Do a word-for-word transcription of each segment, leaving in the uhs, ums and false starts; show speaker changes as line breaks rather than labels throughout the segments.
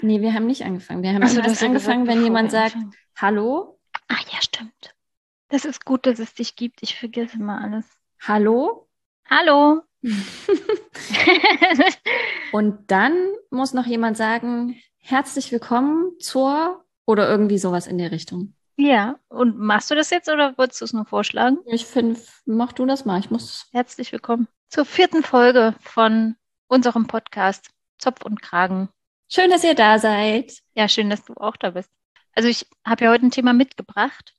Nee, wir haben nicht angefangen. Wir haben
Ach so,
immer
du
erst
hast ja
angefangen,
gesagt,
wenn
bevor wir
jemand sagt,
anfangen.
hallo,
Ach ja, stimmt. Das ist gut, dass es dich gibt. Ich vergesse immer alles.
hallo.
Hallo.
Und dann muss noch jemand sagen, herzlich willkommen zur oder irgendwie sowas in der Richtung.
Ja, und machst du das jetzt oder wolltest du es nur vorschlagen?
Ich finde, mach du das mal. Ich muss.
Herzlich willkommen zur vierten Folge von unserem Podcast Zopf und Kragen.
Schön, dass ihr da seid.
Ja, schön, dass du auch da bist. Also ich habe ja heute ein Thema mitgebracht.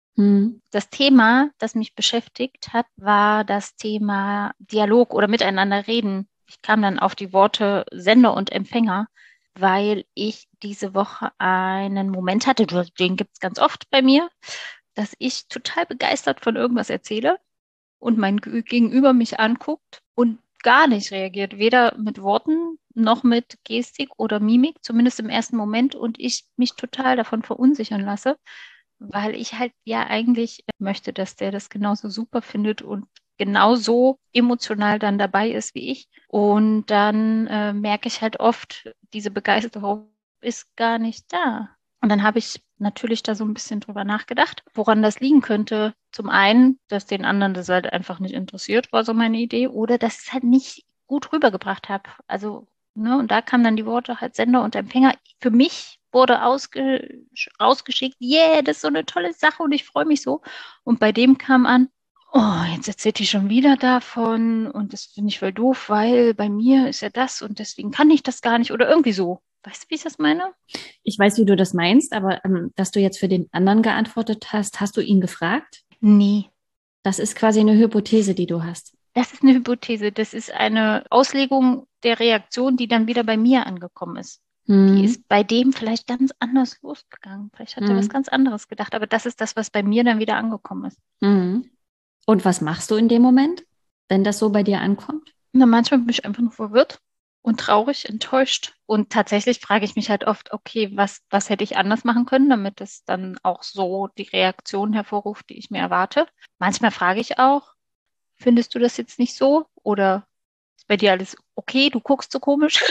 Hm.
Das Thema, das mich beschäftigt hat, war das Thema Dialog oder miteinander reden. Ich kam dann auf die Worte Sender und Empfänger, weil ich diese Woche einen Moment hatte, den gibt es ganz oft bei mir, dass ich total begeistert von irgendwas erzähle und mein Gegenüber mich anguckt und gar nicht reagiert, weder mit Worten noch mit Gestik oder Mimik, zumindest im ersten Moment, und ich mich total davon verunsichern lasse, weil ich halt ja eigentlich möchte, dass der das genauso super findet und genauso emotional dann dabei ist wie ich. Und dann äh, merke ich halt oft, diese Begeisterung ist gar nicht da. Und dann habe ich natürlich da so ein bisschen drüber nachgedacht, woran das liegen könnte. Zum einen, dass den anderen das halt einfach nicht interessiert, war so meine Idee, oder dass ich es halt nicht gut rübergebracht habe. Also, ne, und da kamen dann die Worte halt Sender und Empfänger. Für mich wurde ausge rausgeschickt, yeah, das ist so eine tolle Sache und ich freue mich so. Und bei dem kam an, oh, jetzt erzählt die schon wieder davon und das finde ich voll doof, weil bei mir ist ja das und deswegen kann ich das gar nicht oder irgendwie so. Weißt du, wie ich das meine?
Ich weiß, wie du das meinst, aber ähm, dass du jetzt für den anderen geantwortet hast, hast du ihn gefragt?
Nee.
Das ist quasi eine Hypothese, die du hast.
Das ist eine Hypothese. Das ist eine Auslegung der Reaktion, die dann wieder bei mir angekommen ist. Die
Hm.
ist bei dem vielleicht ganz anders losgegangen. Vielleicht hat er was
Hm.
ganz anderes gedacht. Aber das ist das, was bei mir dann wieder angekommen ist.
Hm. Und was machst du in dem Moment, wenn das so bei dir ankommt?
Na, manchmal bin ich einfach nur verwirrt und traurig, enttäuscht. Und tatsächlich frage ich mich halt oft, okay, was, was hätte ich anders machen können, damit es dann auch so die Reaktion hervorruft, die ich mir erwarte. Manchmal frage ich auch, findest du das jetzt nicht so? Oder ist bei dir alles okay? Du guckst so komisch.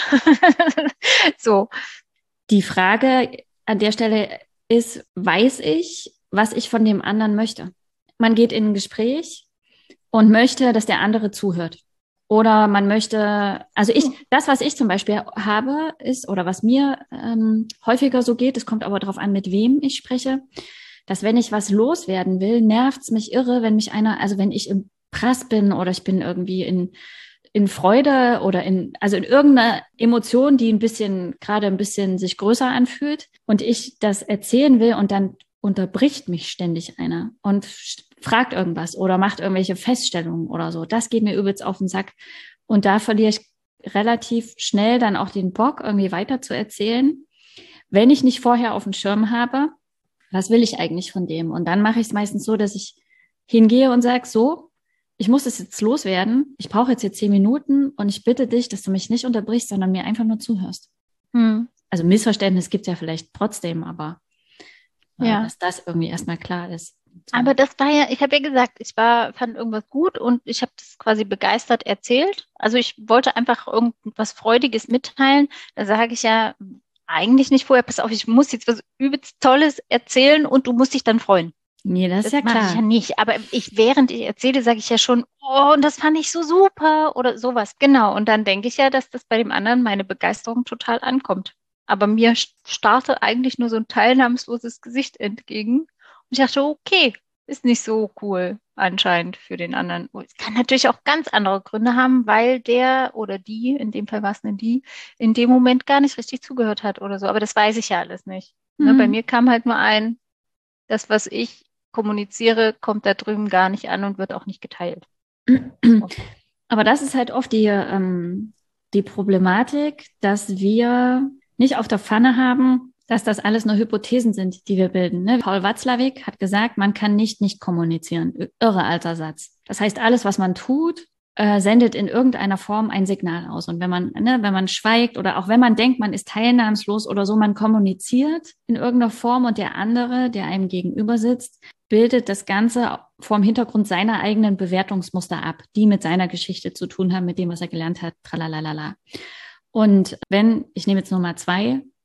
So.
Die Frage an der Stelle ist, weiß ich, was ich von dem anderen möchte? Man geht in ein Gespräch und möchte, dass der andere zuhört. Oder man möchte, also ich, das, was ich zum Beispiel habe, ist, oder was mir ähm, häufiger so geht, es kommt aber darauf an, mit wem ich spreche, dass wenn ich was loswerden will, nervt's mich irre, wenn mich einer, also wenn ich im Prass bin oder ich bin irgendwie in, in Freude oder in, also in irgendeiner Emotion, die ein bisschen, gerade ein bisschen sich größer anfühlt und ich das erzählen will und dann unterbricht mich ständig einer und fragt irgendwas oder macht irgendwelche Feststellungen oder so. Das geht mir übelst auf den Sack. Und da verliere ich relativ schnell dann auch den Bock, irgendwie weiter zu erzählen, wenn ich nicht vorher auf dem Schirm habe, was will ich eigentlich von dem? Und dann mache ich es meistens so, dass ich hingehe und sage, so, ich muss das jetzt loswerden. Ich brauche jetzt hier zehn Minuten und ich bitte dich, dass du mich nicht unterbrichst, sondern mir einfach nur zuhörst.
Hm,
Also Missverständnis gibt es ja vielleicht trotzdem, aber äh,
ja.
dass das irgendwie erstmal klar ist. So.
Aber das war ja, ich habe ja gesagt, ich war, fand irgendwas gut und ich habe das quasi begeistert erzählt. Also ich wollte einfach irgendwas Freudiges mitteilen. Da sage ich ja eigentlich nicht vorher, pass auf, ich muss jetzt was übelst Tolles erzählen und du musst dich dann freuen.
Nee, das ist
Das
ja
mache ich ja
klar.
nicht. Aber ich, während ich erzähle, sage ich ja schon, oh, und das fand ich so super oder sowas. Genau. Und dann denke ich ja, dass das bei dem anderen meine Begeisterung total ankommt. Aber mir starrte eigentlich nur so ein teilnahmsloses Gesicht entgegen. Und ich dachte, okay, ist nicht so cool anscheinend für den anderen. Oh, es kann natürlich auch ganz andere Gründe haben, weil der oder die, in dem Fall war es eine die, in dem Moment gar nicht richtig zugehört hat oder so. Aber das weiß ich ja alles nicht. Ne, bei
Hm.
mir kam halt nur ein, das, was ich kommuniziere, kommt da drüben gar nicht an und wird auch nicht geteilt. So.
Aber das ist halt oft die, ähm, die Problematik, dass wir nicht auf der Pfanne haben, dass das alles nur Hypothesen sind, die wir bilden. Ne? Paul Watzlawick hat gesagt, man kann nicht nicht kommunizieren. Irre alter Satz. Das heißt, alles, was man tut, äh, sendet in irgendeiner Form ein Signal aus. Und wenn man, ne, wenn man schweigt oder auch wenn man denkt, man ist teilnahmslos oder so, man kommuniziert in irgendeiner Form und der andere, der einem gegenüber sitzt, bildet das Ganze vor dem Hintergrund seiner eigenen Bewertungsmuster ab, die mit seiner Geschichte zu tun haben, mit dem, was er gelernt hat, tralalala. Und wenn, ich nehme jetzt Nummer zwei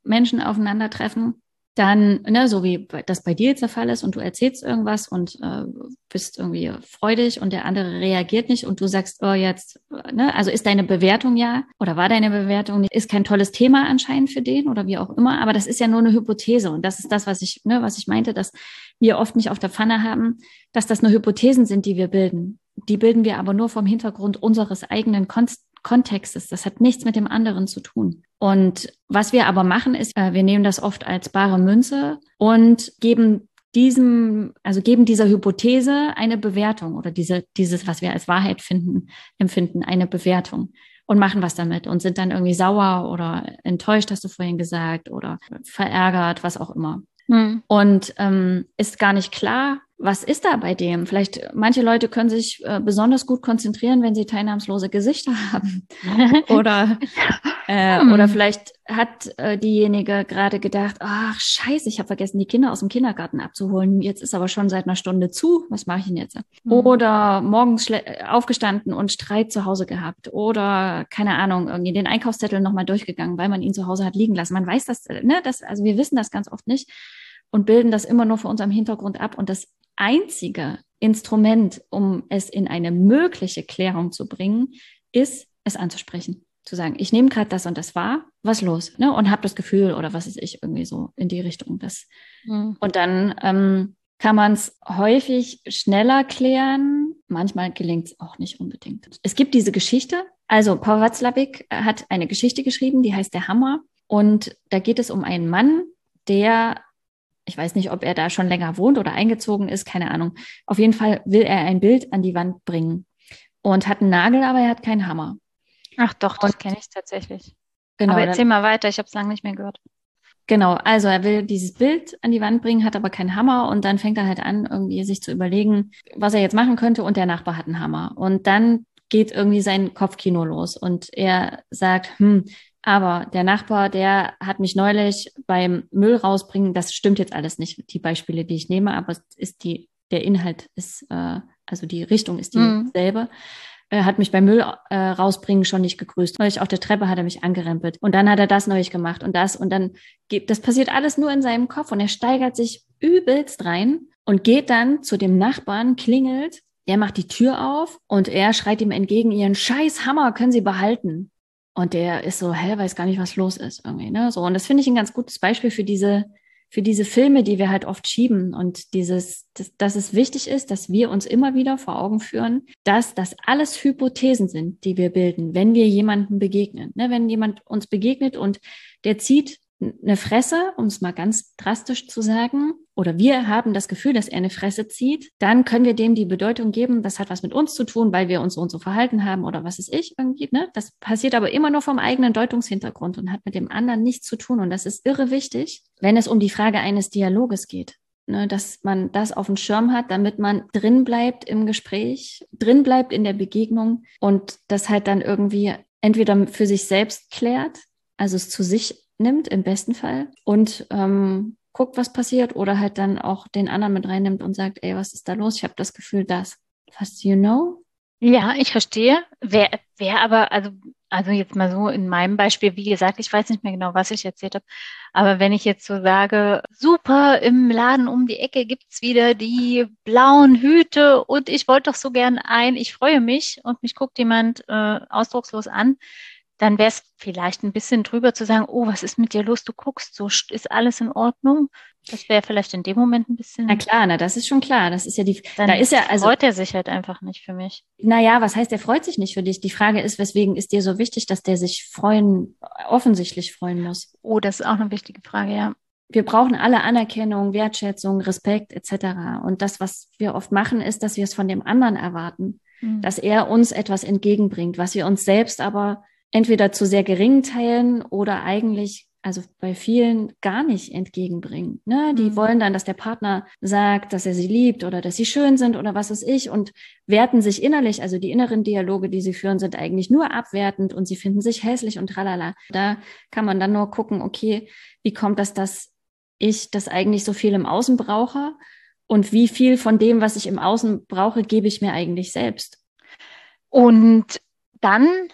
Menschen aufeinandertreffen, dann, ne, so wie das bei dir jetzt der Fall ist und du erzählst irgendwas und äh, bist irgendwie freudig und der andere reagiert nicht und du sagst, oh jetzt, ne, also ist deine Bewertung ja oder war deine Bewertung, ist kein tolles Thema anscheinend für den oder wie auch immer, aber das ist ja nur eine Hypothese und das ist das, was ich, ne, was ich meinte, dass wir oft nicht auf der Pfanne haben, dass das nur Hypothesen sind, die wir bilden. Die bilden wir aber nur vom Hintergrund unseres eigenen Kon- Kontextes. Das hat nichts mit dem anderen zu tun. Und was wir aber machen, ist, äh, wir nehmen das oft als bare Münze und geben diesem, also geben dieser Hypothese eine Bewertung oder diese, dieses, was wir als Wahrheit finden, empfinden, eine Bewertung und machen was damit und sind dann irgendwie sauer oder enttäuscht, hast du vorhin gesagt, oder verärgert, was auch immer. Hm. Und ähm, ist gar nicht klar, was ist da bei dem? Vielleicht, manche Leute können sich äh, besonders gut konzentrieren, wenn sie teilnahmslose Gesichter haben. Oder, äh, hm. oder vielleicht hat äh, diejenige gerade gedacht, ach scheiße, ich habe vergessen, die Kinder aus dem Kindergarten abzuholen. Jetzt ist aber schon seit einer Stunde zu. Was mache ich denn jetzt? Hm. Oder morgens aufgestanden und Streit zu Hause gehabt. Oder, keine Ahnung, irgendwie den Einkaufszettel nochmal durchgegangen, weil man ihn zu Hause hat liegen lassen. Man weiß das, ne? Das, also wir wissen das ganz oft nicht und bilden das immer nur vor unserem Hintergrund ab. Und das einzige Instrument, um es in eine mögliche Klärung zu bringen, ist, es anzusprechen. Zu sagen, ich nehme gerade das und das wahr, was los? Ne? Und habe das Gefühl oder was ist ich irgendwie so in die Richtung. Das. Mhm. Und dann ähm, kann man es häufig schneller klären. Manchmal gelingt es auch nicht unbedingt. Es gibt diese Geschichte. Also Paul Watzlawick hat eine Geschichte geschrieben, die heißt Der Hammer. Und da geht es um einen Mann, der, ich weiß nicht, ob er da schon länger wohnt oder eingezogen ist, keine Ahnung. Auf jeden Fall will er ein Bild an die Wand bringen und hat einen Nagel, aber er hat keinen Hammer.
Ach doch, das kenne ich tatsächlich. Genau, aber erzähl dann mal weiter, ich habe es lange nicht mehr gehört.
Genau, also er will dieses Bild an die Wand bringen, hat aber keinen Hammer und dann fängt er halt an, irgendwie sich zu überlegen, was er jetzt machen könnte und der Nachbar hat einen Hammer. Und dann geht irgendwie sein Kopfkino los und er sagt, hm, aber der Nachbar, der hat mich neulich beim Müll rausbringen, das stimmt jetzt alles nicht, die Beispiele, die ich nehme, aber es ist die, der Inhalt ist, äh, also die Richtung ist dieselbe. Mhm. Er hat mich beim Müll äh, rausbringen schon nicht gegrüßt. Neulich auf der Treppe hat er mich angerempelt. Und dann hat er das neulich gemacht und das. Und dann geht, das passiert alles nur in seinem Kopf. Und er steigert sich übelst rein und geht dann zu dem Nachbarn, klingelt. Der macht die Tür auf und er schreit ihm entgegen, ihren scheiß Hammer können Sie behalten. Und der ist so, hä, weiß gar nicht, was los ist irgendwie, ne? So. Und das finde ich ein ganz gutes Beispiel für diese für diese Filme, die wir halt oft schieben und dieses, dass, dass es wichtig ist, dass wir uns immer wieder vor Augen führen, dass das alles Hypothesen sind, die wir bilden, wenn wir jemandem begegnen. Ne, wenn jemand uns begegnet und der zieht eine Fresse, um es mal ganz drastisch zu sagen, oder wir haben das Gefühl, dass er eine Fresse zieht, dann können wir dem die Bedeutung geben, das hat was mit uns zu tun, weil wir uns so und so verhalten haben oder was ist ich irgendwie. Ne? Das passiert aber immer nur vom eigenen Deutungshintergrund und hat mit dem anderen nichts zu tun. Und das ist irre wichtig, wenn es um die Frage eines Dialoges geht. Ne, dass man das auf dem Schirm hat, damit man drin bleibt im Gespräch, drin bleibt in der Begegnung und das halt dann irgendwie entweder für sich selbst klärt, also es zu sich nimmt im besten Fall und ähm, guckt, was passiert oder halt dann auch den anderen mit reinnimmt und sagt, ey, was ist da los? Ich habe das Gefühl, das. Was, you know?
Ja, ich verstehe. Wer, wer aber, also, also jetzt mal so in meinem Beispiel, wie gesagt, ich weiß nicht mehr genau, was ich erzählt habe, aber wenn ich jetzt so sage, super, im Laden um die Ecke gibt's wieder die blauen Hüte und ich wollte doch so gern ein, ich freue mich und mich guckt jemand äh, ausdruckslos an, dann wäre es vielleicht ein bisschen drüber zu sagen, oh, was ist mit dir los? Du guckst so, ist alles in Ordnung? Das wäre vielleicht in dem Moment ein bisschen.
Na klar, na, das ist schon klar. Das ist ja die,
dann
da ist ja, also.
freut er sich halt einfach nicht für mich.
Naja, was heißt, er freut sich nicht für dich? Die Frage ist, weswegen ist dir so wichtig, dass der sich freuen, offensichtlich freuen muss?
Oh, das ist auch eine wichtige Frage, ja.
Wir brauchen alle Anerkennung, Wertschätzung, Respekt et cetera. Und das, was wir oft machen, ist, dass wir es von dem anderen erwarten, mhm. dass er uns etwas entgegenbringt, was wir uns selbst aber entweder zu sehr geringen Teilen oder eigentlich, also bei vielen, gar nicht entgegenbringen. Ne? Die mhm. wollen dann, dass der Partner sagt, dass er sie liebt oder dass sie schön sind oder was weiß ich und werten sich innerlich, also die inneren Dialoge, die sie führen, sind eigentlich nur abwertend und sie finden sich hässlich und tralala. Da kann man dann nur gucken, okay, wie kommt das, dass ich das eigentlich so viel im Außen brauche und wie viel von dem, was ich im Außen brauche, gebe ich mir eigentlich selbst.
Und dann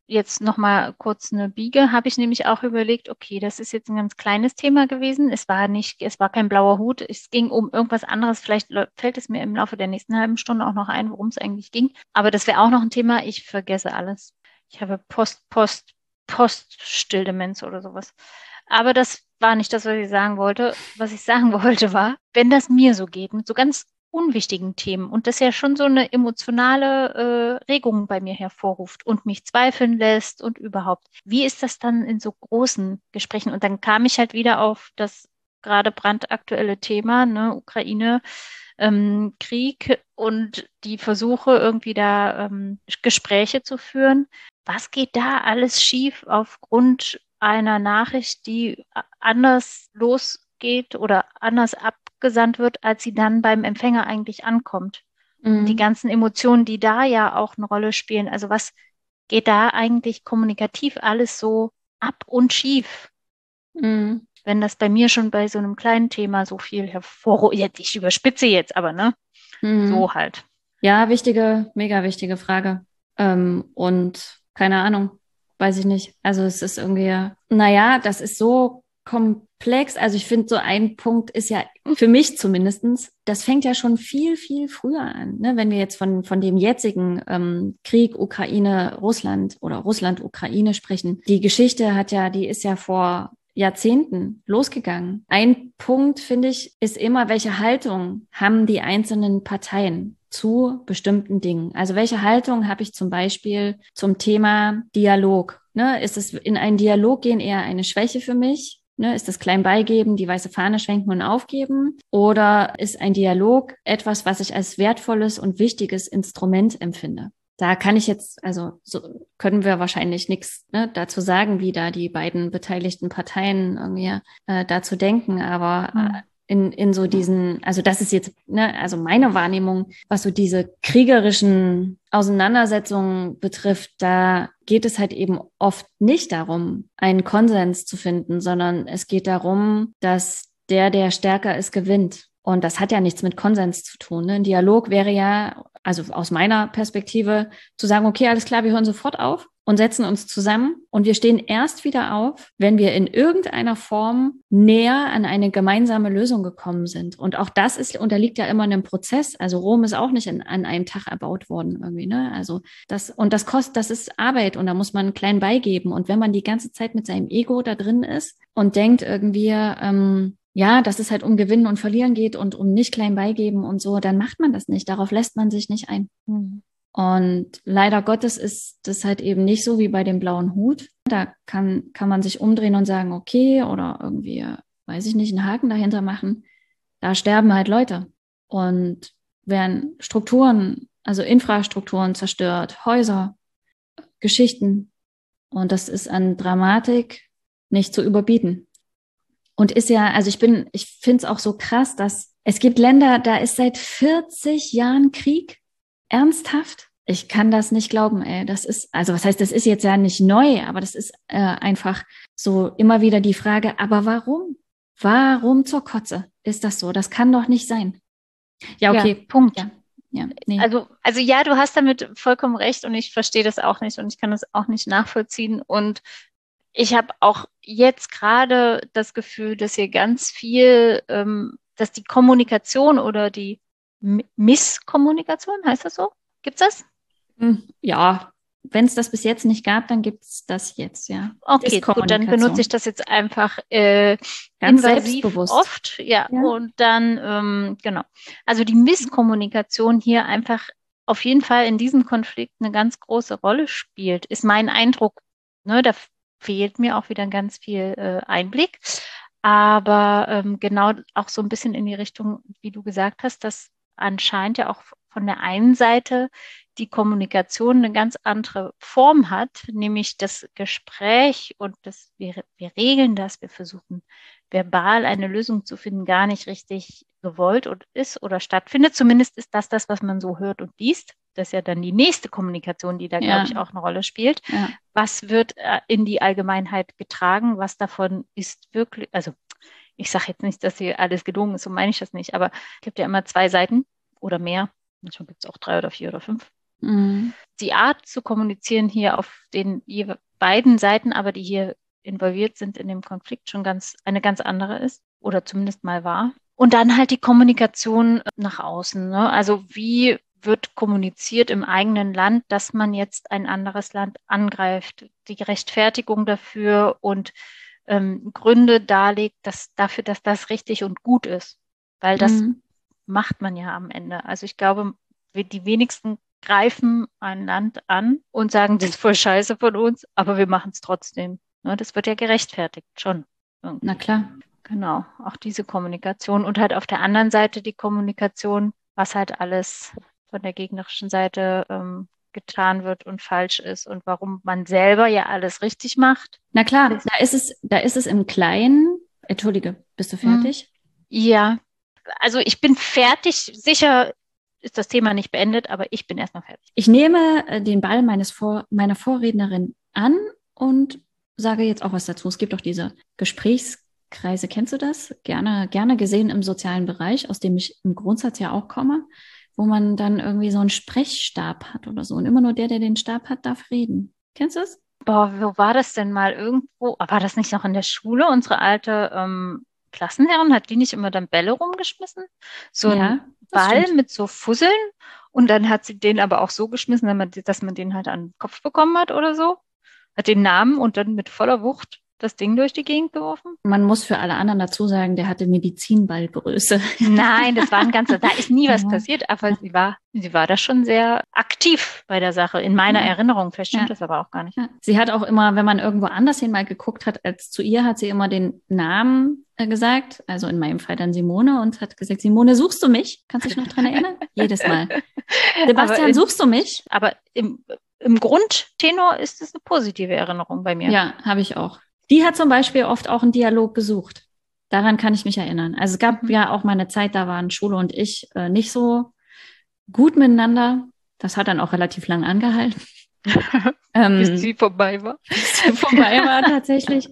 jetzt nochmal kurz eine Biege, habe ich nämlich auch überlegt, okay, das ist jetzt ein ganz kleines Thema gewesen. Es war nicht, es war kein blauer Hut. Es ging um irgendwas anderes. Vielleicht lä- fällt es mir im Laufe der nächsten halben Stunde auch noch ein, worum es eigentlich ging. Aber das wäre auch noch ein Thema. Ich vergesse alles. Ich habe Post, Post, Poststilldemenz oder sowas. Aber das war nicht das, was ich sagen wollte. Was ich sagen wollte war, wenn das mir so geht, mit so ganz unwichtigen Themen und das ja schon so eine emotionale äh, Regung bei mir hervorruft und mich zweifeln lässt und überhaupt. Wie ist das dann in so großen Gesprächen? Und dann kam ich halt wieder auf das gerade brandaktuelle Thema, ne, Ukraine, ähm, Krieg und die Versuche irgendwie da ähm, Gespräche zu führen. Was geht da alles schief aufgrund einer Nachricht, die anders losgeht oder anders abgesandt wird, als sie dann beim Empfänger eigentlich ankommt? Und die
Mhm.
ganzen Emotionen, die da ja auch eine Rolle spielen. Also was geht da eigentlich kommunikativ alles so ab und schief,
Mhm.
wenn das bei mir schon bei so einem kleinen Thema so viel hervor... Jetzt, ich überspitze jetzt, aber ne,
Mhm.
so halt.
Ja, wichtige, mega wichtige Frage. Ähm, und keine Ahnung, weiß ich nicht. Also es ist irgendwie, naja, das ist so komplex. Also ich finde, so ein Punkt ist ja für mich zumindestens, das fängt ja schon viel, viel früher an. Ne? Wenn wir jetzt von, von dem jetzigen ähm, Krieg Ukraine, Russland oder Russland, Ukraine sprechen. Die Geschichte hat ja, die ist ja vor Jahrzehnten losgegangen. Ein Punkt, finde ich, ist immer, welche Haltung haben die einzelnen Parteien zu bestimmten Dingen? Also welche Haltung habe ich zum Beispiel zum Thema Dialog? Ne? Ist es in einen Dialog gehen eher eine Schwäche für mich? Ne? Ist das klein beigeben, die weiße Fahne schwenken und aufgeben? Oder ist ein Dialog etwas, was ich als wertvolles und wichtiges Instrument empfinde? Da kann ich jetzt, also so können wir wahrscheinlich nichts ne, dazu sagen, wie da die beiden beteiligten Parteien irgendwie äh, dazu denken, aber äh,
Hm.
in, in so diesen, also das ist jetzt, ne, also meine Wahrnehmung, was so diese kriegerischen Auseinandersetzungen betrifft, da geht es halt eben oft nicht darum, einen Konsens zu finden, sondern es geht darum, dass der, der stärker ist, gewinnt. Und das hat ja nichts mit Konsens zu tun. Ne? Ein Dialog wäre ja, also aus meiner Perspektive, zu sagen, okay, alles klar, wir hören sofort auf und setzen uns zusammen und wir stehen erst wieder auf, wenn wir in irgendeiner Form näher an eine gemeinsame Lösung gekommen sind. Und auch das ist, unterliegt ja immer einem Prozess. Also Rom ist auch nicht in, an einem Tag erbaut worden irgendwie, ne? Also das, und das kostet, das ist Arbeit und da muss man klein beigeben. Und wenn man die ganze Zeit mit seinem Ego da drin ist und denkt irgendwie, ähm, ja, dass es halt um Gewinnen und Verlieren geht und um nicht klein beigeben und so, dann macht man das nicht. Darauf lässt man sich nicht ein.
Hm.
Und leider Gottes ist das halt eben nicht so wie bei dem blauen Hut. Da kann, kann man sich umdrehen und sagen, okay, oder irgendwie, weiß ich nicht, einen Haken dahinter machen. Da sterben halt Leute. Und werden Strukturen, also Infrastrukturen zerstört, Häuser, Geschichten. Und das ist an Dramatik nicht zu überbieten. Und ist ja, also ich bin, ich finde es auch so krass, dass es gibt Länder, da ist seit vierzig Jahren Krieg. Ernsthaft? Ich kann das nicht glauben, ey. Das ist, also was heißt, das ist jetzt ja nicht neu, aber das ist äh, einfach so immer wieder die Frage, aber warum? Warum zur Kotze ist das so? Das kann doch nicht sein. Ja,
Ja,
okay.
Punkt.
Ja, ja, nee.
Also, also ja, du hast damit vollkommen recht und ich verstehe das auch nicht und ich kann das auch nicht nachvollziehen. Und ich habe auch jetzt gerade das Gefühl, dass hier ganz viel, ähm, dass die Kommunikation oder die M Misskommunikation, heißt das so? Gibt's das?
Hm, ja, wenn es das bis jetzt nicht gab, dann gibt's das jetzt, ja.
Okay, gut, dann benutze ich
Diskommunikation.
das jetzt einfach äh,
Ganz
invasiv
selbstbewusst.
oft, ja,
Ja.
und dann, ähm, genau. Also die Misskommunikation hier einfach auf jeden Fall in diesem Konflikt eine ganz große Rolle spielt, ist mein Eindruck. Ne, da fehlt mir auch wieder ganz viel äh, Einblick. Aber ähm, genau auch so ein bisschen in die Richtung, wie du gesagt hast, dass anscheinend ja auch von der einen Seite die Kommunikation eine ganz andere Form hat, nämlich das Gespräch und das, wir, wir regeln das, wir versuchen verbal eine Lösung zu finden, gar nicht richtig gewollt und ist oder stattfindet. Zumindest ist das das, was man so hört und liest. Das ist ja dann die nächste Kommunikation, die da, glaube ich,
Ja,
auch eine Rolle spielt.
ja.
Was wird äh, in die Allgemeinheit getragen? Was davon ist wirklich, also ich sage jetzt nicht, dass hier alles gelungen ist, so meine ich das nicht, aber es gibt ja immer zwei Seiten oder mehr. Manchmal gibt es auch drei oder vier oder fünf.
Mhm.
Die Art zu kommunizieren hier auf den beiden Seiten, aber die hier involviert sind in dem Konflikt, schon ganz eine ganz andere ist oder zumindest mal war. Und dann halt die Kommunikation nach außen, ne? Also wie wird kommuniziert im eigenen Land, dass man jetzt ein anderes Land angreift, die Rechtfertigung dafür und ähm, Gründe darlegt, dass, dafür, dass das richtig und gut ist. Weil das
Mhm.
macht man ja am Ende. Also ich glaube, die wenigsten greifen ein Land an und sagen, das ist voll scheiße von uns, aber wir machen es trotzdem. Ne, das wird ja gerechtfertigt, schon
Na
irgendwie.
klar.
Genau, auch diese Kommunikation und halt auf der anderen Seite die Kommunikation, was halt alles von der gegnerischen Seite ähm, getan wird und falsch ist und warum man selber ja alles richtig macht.
Na klar,
Das,
da ist es, da ist es im Kleinen. Entschuldige, bist du
hm,
fertig?
ja, also ich bin fertig. Sicher ist das Thema nicht beendet, aber ich bin erstmal fertig.
Ich nehme äh, den Ball meines Vor meiner Vorrednerin an und sage jetzt auch was dazu. Es gibt auch diese Gesprächskreise, kennst du das? Gerne, gerne gesehen im sozialen Bereich, aus dem ich im Grundsatz ja auch komme, wo man dann irgendwie so einen Sprechstab hat oder so. Und immer nur der, der den Stab hat, darf reden. Kennst du es?
Boah, wo war das denn mal irgendwo? War das nicht noch in der Schule? Unsere alte ähm, Klassenherrin, hat die nicht immer dann Bälle rumgeschmissen? So ein
Ja, das
Ball
stimmt.
mit so Fusseln und dann hat sie den aber auch so geschmissen, dass man, dass man den halt an den Kopf bekommen hat oder so. Hat den Namen und dann mit voller Wucht das Ding durch die Gegend geworfen.
Man muss für alle anderen dazu sagen, der hatte Medizinballgröße.
Nein, das war ein ganzer, da ist nie was
Ja,
passiert, aber sie war, sie war da schon sehr aktiv bei der Sache, in meiner
ja,
Erinnerung. Vielleicht stimmt
ja.
das aber auch gar nicht.
Ja. Sie hat auch immer, wenn man irgendwo anders hin mal geguckt hat als zu ihr, hat sie immer den Namen äh, gesagt. Also in meinem Fall dann Simone und hat gesagt, Simone, suchst du mich? Kannst du dich noch dran erinnern? Jedes Mal.
Aber
Sebastian,
in,
suchst du mich?
aber im, im Grundtenor ist es eine positive Erinnerung bei mir.
Ja, habe ich auch. Die hat zum Beispiel oft auch einen Dialog gesucht. Daran kann ich mich erinnern. Also es gab
Mhm.
ja auch mal eine Zeit, da waren Schule und ich äh, nicht so gut miteinander. Das hat dann auch relativ lang angehalten.
Bis
Ähm,
sie vorbei war.
bis sie vorbei war tatsächlich.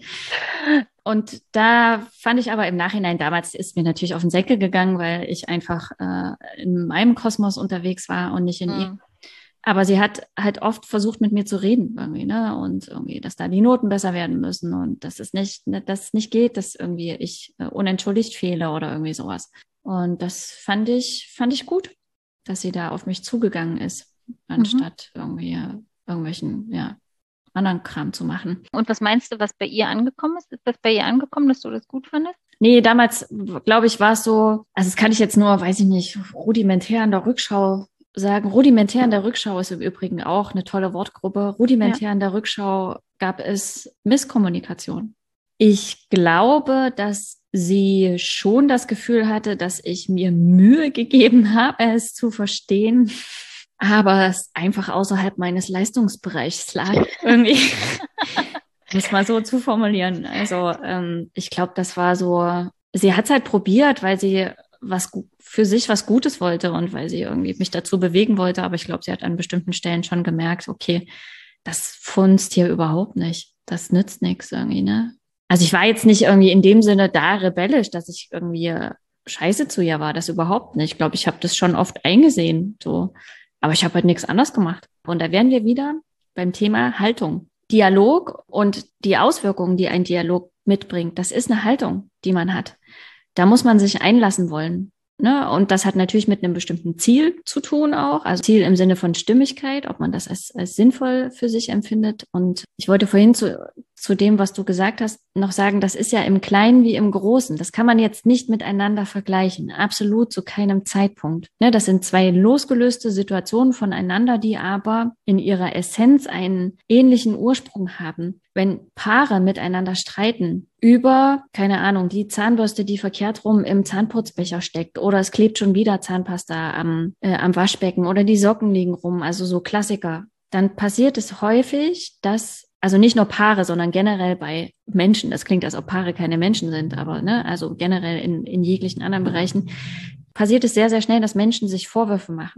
Und da fand ich aber im Nachhinein, damals ist mir natürlich auf den Säckel gegangen, weil ich einfach äh, in meinem Kosmos unterwegs war und nicht in ihr.
Mhm.
Aber sie hat halt oft versucht, mit mir zu reden irgendwie, ne? Und irgendwie, dass da die Noten besser werden müssen und dass es nicht, dass es nicht geht, dass irgendwie ich äh, unentschuldigt fehle oder irgendwie sowas. Und das fand ich, fand ich gut, dass sie da auf mich zugegangen ist,
Mhm.
anstatt irgendwie äh, irgendwelchen, ja, anderen Kram zu machen.
Und was meinst du, was bei ihr angekommen ist? Ist das bei ihr angekommen, dass du das gut fandest?
Nee, damals, glaube ich, war es so, also das kann ich jetzt nur, weiß ich nicht, rudimentär in der Rückschau sagen. Rudimentär in der Rückschau ist im Übrigen auch eine tolle Wortgruppe.
Ja.
Rudimentär in der Rückschau gab es Misskommunikation. Ich glaube, dass sie schon das Gefühl hatte, dass ich mir Mühe gegeben habe, es zu verstehen, aber es einfach außerhalb meines Leistungsbereichs lag. Irgendwie. Um es mal so zu formulieren. Also ähm, ich glaube, das war so, sie hat es halt probiert, weil sie was für sich was Gutes wollte und weil sie irgendwie mich dazu bewegen wollte. Aber ich glaube, sie hat an bestimmten Stellen schon gemerkt, okay, das funzt hier überhaupt nicht. Das nützt nichts irgendwie, ne? Also ich war jetzt nicht irgendwie in dem Sinne da rebellisch, dass ich irgendwie scheiße zu ihr war. Das überhaupt nicht. Ich glaube, ich habe das schon oft eingesehen, so. Aber ich habe halt nichts anderes gemacht. Und da wären wir wieder beim Thema Haltung. Dialog und die Auswirkungen, die ein Dialog mitbringt, das ist eine Haltung, die man hat. Da muss man sich einlassen wollen. Ne? Und das hat natürlich mit einem bestimmten Ziel zu tun auch. Also Ziel im Sinne von Stimmigkeit, ob man das als, als sinnvoll für sich empfindet. Und ich wollte vorhin zu, zu dem, was du gesagt hast, noch sagen, das ist ja im Kleinen wie im Großen. Das kann man jetzt nicht miteinander vergleichen. Absolut zu keinem Zeitpunkt. Ne? Das sind zwei losgelöste Situationen voneinander, die aber in ihrer Essenz einen ähnlichen Ursprung haben. Wenn Paare miteinander streiten über, keine Ahnung, die Zahnbürste, die verkehrt rum im Zahnputzbecher steckt oder es klebt schon wieder Zahnpasta am, äh, am Waschbecken oder die Socken liegen rum, also so Klassiker, dann passiert es häufig, dass, also nicht nur Paare, sondern generell bei Menschen, das klingt, als ob Paare keine Menschen sind, aber ne, also generell in, in jeglichen anderen Bereichen, passiert es sehr, sehr schnell, dass Menschen sich Vorwürfe machen.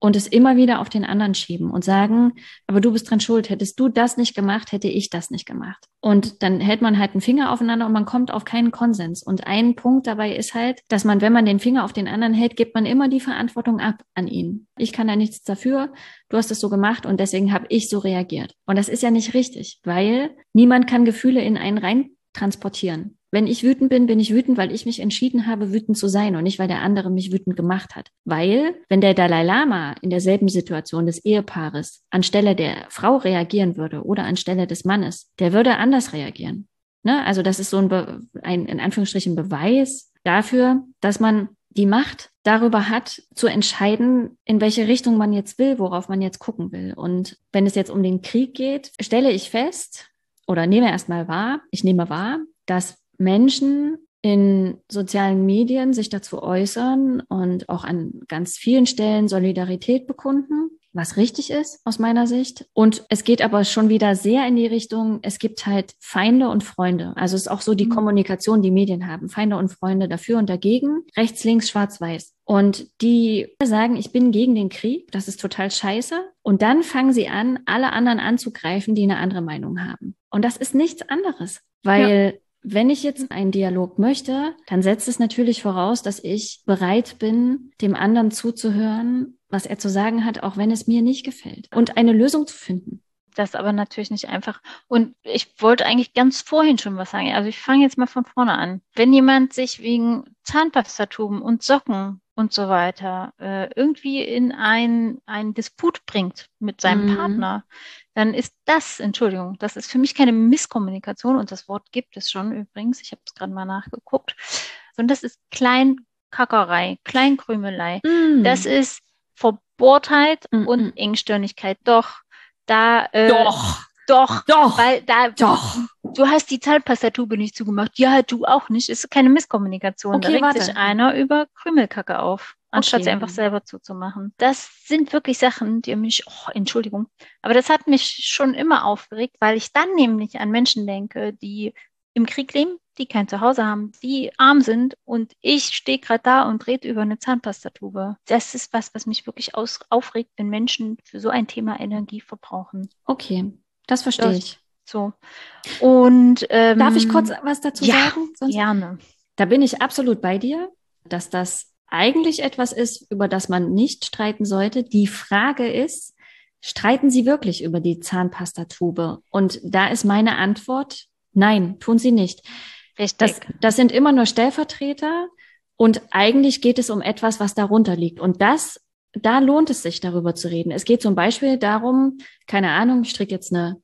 und es immer wieder auf den anderen schieben und sagen, aber du bist dran schuld. Hättest du das nicht gemacht, hätte ich das nicht gemacht. Und dann hält man halt einen Finger aufeinander und man kommt auf keinen Konsens. Und ein Punkt dabei ist halt, dass man, wenn man den Finger auf den anderen hält, gibt man immer die Verantwortung ab an ihn. Ich kann da nichts dafür. Du hast es so gemacht und deswegen habe ich so reagiert. Und das ist ja nicht richtig, weil niemand kann Gefühle in einen rein transportieren. Wenn ich wütend bin, bin ich wütend, weil ich mich entschieden habe, wütend zu sein und nicht, weil der andere mich wütend gemacht hat. Weil, wenn der Dalai Lama in derselben Situation des Ehepaares anstelle der Frau reagieren würde oder anstelle des Mannes, der würde anders reagieren. Ne? Also das ist so ein, Be- ein, in Anführungsstrichen, Beweis dafür, dass man die Macht darüber hat, zu entscheiden, in welche Richtung man jetzt will, worauf man jetzt gucken will. Und wenn es jetzt um den Krieg geht, stelle ich fest oder nehme erstmal wahr, ich nehme wahr, dass Menschen in sozialen Medien sich dazu äußern und auch an ganz vielen Stellen Solidarität bekunden, was richtig ist aus meiner Sicht. Und es geht aber schon wieder sehr in die Richtung, es gibt halt Feinde und Freunde. Also es ist auch so die Kommunikation, die Medien haben. Feinde und Freunde dafür und dagegen, rechts, links, schwarz, weiß. Und die sagen, ich bin gegen den Krieg, das ist total scheiße. Und dann fangen sie an, alle anderen anzugreifen, die eine andere Meinung haben. Und das ist nichts anderes, weil... Ja. Wenn ich jetzt einen Dialog möchte, dann setzt es natürlich voraus, dass ich bereit bin, dem anderen zuzuhören, was er zu sagen hat, auch wenn es mir nicht gefällt. Und eine Lösung zu finden.
Das ist aber natürlich nicht einfach. Und ich wollte eigentlich ganz vorhin schon was sagen. Also ich fange jetzt mal von vorne an. Wenn jemand sich wegen Zahnpastatuben und Socken und so weiter äh, irgendwie in ein, einen Disput bringt mit seinem mhm. Partner, dann ist das, Entschuldigung, das ist für mich keine Misskommunikation und das Wort gibt es schon übrigens, ich habe es gerade mal nachgeguckt, sondern das ist Kleinkackerei, Kleinkrümelei. Mm. Das ist Verbohrtheit mm, und mm. Engstirnigkeit. Doch, da... Äh,
doch,
doch,
doch,
weil da...
Doch.
Du hast die Zahnpastatube nicht zugemacht. Ja, du auch nicht. Ist keine Misskommunikation.
Okay,
da regt
warte.
sich einer über Krümelkacke auf, anstatt
okay.
sie einfach selber zuzumachen. Das sind wirklich Sachen, die mich, oh, Entschuldigung, aber das hat mich schon immer aufgeregt, weil ich dann nämlich an Menschen denke, die im Krieg leben, die kein Zuhause haben, die arm sind und ich stehe gerade da und rede über eine Zahnpastatube. Das ist was, was mich wirklich aus, aufregt, wenn Menschen für so ein Thema Energie verbrauchen.
Okay, das verstehe das, ich.
So. Und ähm,
darf ich kurz was dazu
ja,
sagen?
Sonst, gerne.
Da bin ich absolut bei dir, dass das eigentlich etwas ist, über das man nicht streiten sollte. Die Frage ist, streiten Sie wirklich über die Zahnpastatube? Und da ist meine Antwort, nein, tun Sie nicht.
Richtig.
Das, das sind immer nur Stellvertreter und eigentlich geht es um etwas, was darunter liegt. Und das, da lohnt es sich, darüber zu reden. Es geht zum Beispiel darum, keine Ahnung, ich stricke jetzt eine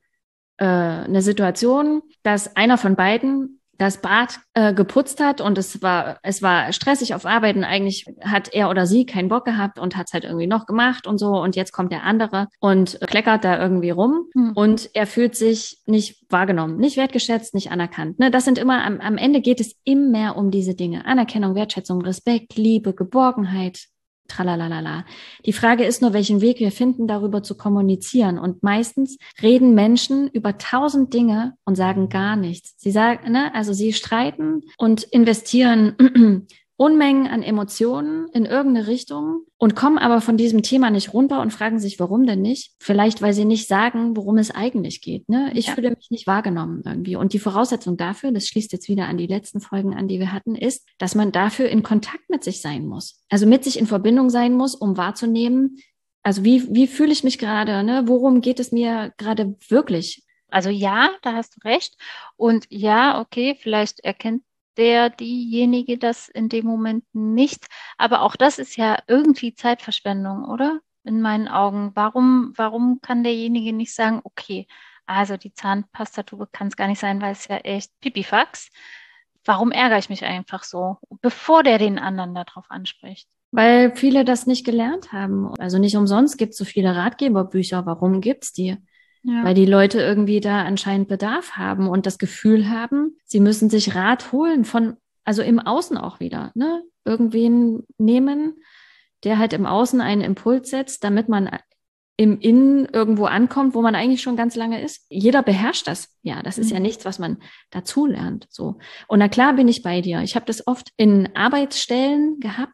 eine Situation, dass einer von beiden das Bad äh, geputzt hat und es war es war stressig auf Arbeit und eigentlich hat er oder sie keinen Bock gehabt und hat es halt irgendwie noch gemacht und so und jetzt kommt der andere und kleckert da irgendwie rum hm. und er fühlt sich nicht wahrgenommen, nicht wertgeschätzt, nicht anerkannt. Ne, das sind immer, am, am Ende geht es immer um diese Dinge. Anerkennung, Wertschätzung, Respekt, Liebe, Geborgenheit, tralalala. Die Frage ist nur, welchen Weg wir finden, darüber zu kommunizieren. Und meistens reden Menschen über tausend Dinge und sagen gar nichts. Sie sagen, ne, also sie streiten und investieren Unmengen an Emotionen in irgendeine Richtung und kommen aber von diesem Thema nicht runter und fragen sich, warum denn nicht? Vielleicht, weil sie nicht sagen, worum es eigentlich geht. Ne? Ich ja. fühle mich nicht wahrgenommen irgendwie. Und die Voraussetzung dafür, das schließt jetzt wieder an die letzten Folgen an, die wir hatten, ist, dass man dafür in Kontakt mit sich sein muss. Also mit sich in Verbindung sein muss, um wahrzunehmen, also wie, wie fühle ich mich gerade? Ne? Worum geht es mir gerade wirklich?
Also ja, da hast du recht. Und ja, okay, vielleicht erkennt der, diejenige das in dem Moment nicht. Aber auch das ist ja irgendwie Zeitverschwendung, oder? In meinen Augen. Warum, warum kann derjenige nicht sagen, okay, also die Zahnpastatube kann es gar nicht sein, weil es ja echt Pipifax. Warum ärgere ich mich einfach so, bevor der den anderen darauf anspricht?
Weil viele das nicht gelernt haben. Also nicht umsonst gibt es so viele Ratgeberbücher. Warum gibt's die? Ja. Weil die Leute irgendwie da anscheinend Bedarf haben und das Gefühl haben, sie müssen sich Rat holen von, also im Außen auch wieder, ne? Irgendwen nehmen, der halt im Außen einen Impuls setzt, damit man im Innen irgendwo ankommt, wo man eigentlich schon ganz lange ist. Jeder beherrscht das. Ja, das ist mhm. ja nichts, was man dazu lernt. So. Und na klar bin ich bei dir. Ich habe das oft in Arbeitsstellen gehabt,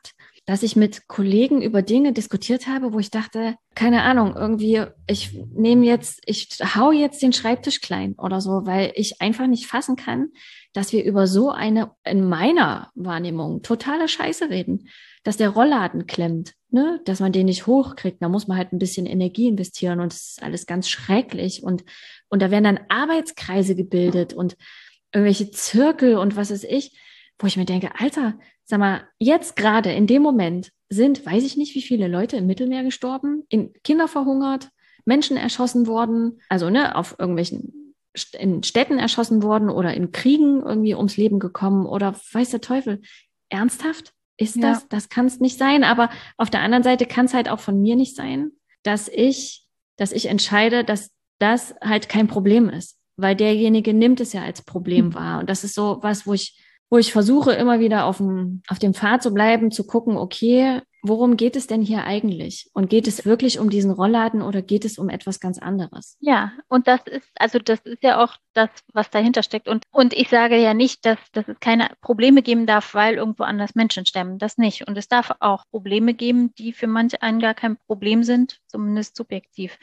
dass ich mit Kollegen über Dinge diskutiert habe, wo ich dachte, keine Ahnung, irgendwie, ich nehme jetzt, ich hau jetzt den Schreibtisch klein oder so, weil ich einfach nicht fassen kann, dass wir über so eine, in meiner Wahrnehmung, totale Scheiße reden, dass der Rollladen klemmt, ne, dass man den nicht hochkriegt. Da muss man halt ein bisschen Energie investieren und es ist alles ganz schrecklich und, und da werden dann Arbeitskreise gebildet und irgendwelche Zirkel und was weiß ich, wo ich mir denke, Alter, sag mal, jetzt gerade in dem Moment sind, weiß ich nicht, wie viele Leute im Mittelmeer gestorben, in Kinder verhungert, Menschen erschossen worden, also ne, auf irgendwelchen in Städten erschossen worden oder in Kriegen irgendwie ums Leben gekommen oder weiß der Teufel. Ernsthaft? Ist
Ja.
das? Das kann es nicht sein. Aber auf der anderen Seite kann es halt auch von mir nicht sein, dass ich, dass ich entscheide, dass das halt kein Problem ist, weil derjenige nimmt es ja als Problem wahr. Und das ist so was, wo ich wo ich versuche, immer wieder auf dem, auf dem Pfad zu bleiben, zu gucken, okay, worum geht es denn hier eigentlich? Und geht es wirklich um diesen Rollladen oder geht es um etwas ganz anderes?
Ja, und das ist, also das ist ja auch das, was dahinter steckt. Und, und ich sage ja nicht, dass, dass es keine Probleme geben darf, weil irgendwo anders Menschen sterben. Das nicht. Und es darf auch Probleme geben, die für manche einen gar kein Problem sind, zumindest subjektiv.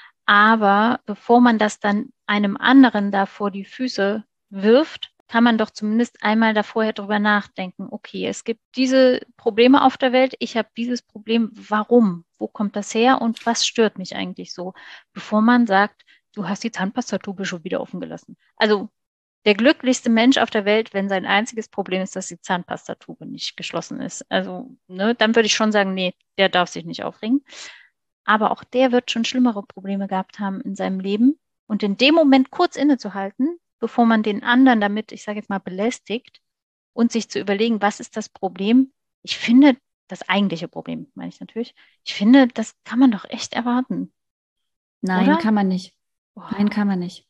Aber bevor man das dann einem anderen da vor die Füße wirft, kann man doch zumindest einmal davor drüber nachdenken, okay, es gibt diese Probleme auf der Welt, ich habe dieses Problem, warum? Wo kommt das her und was stört mich eigentlich so? Bevor man sagt, du hast die Zahnpastatube schon wieder offen gelassen. Also der glücklichste Mensch auf der Welt, wenn sein einziges Problem ist, dass die Zahnpastatube nicht geschlossen ist. Also, ne, dann würde ich schon sagen, nee, der darf sich nicht aufregen. Aber auch der wird schon schlimmere Probleme gehabt haben in seinem Leben. Und in dem Moment kurz innezuhalten, bevor man den anderen damit, ich sage jetzt mal, belästigt und sich zu überlegen, was ist das Problem? Ich finde, das eigentliche Problem, meine ich natürlich, ich finde, das kann man doch echt erwarten.
Nein,
oder?
kann man nicht.
Oh.
Nein, kann man nicht.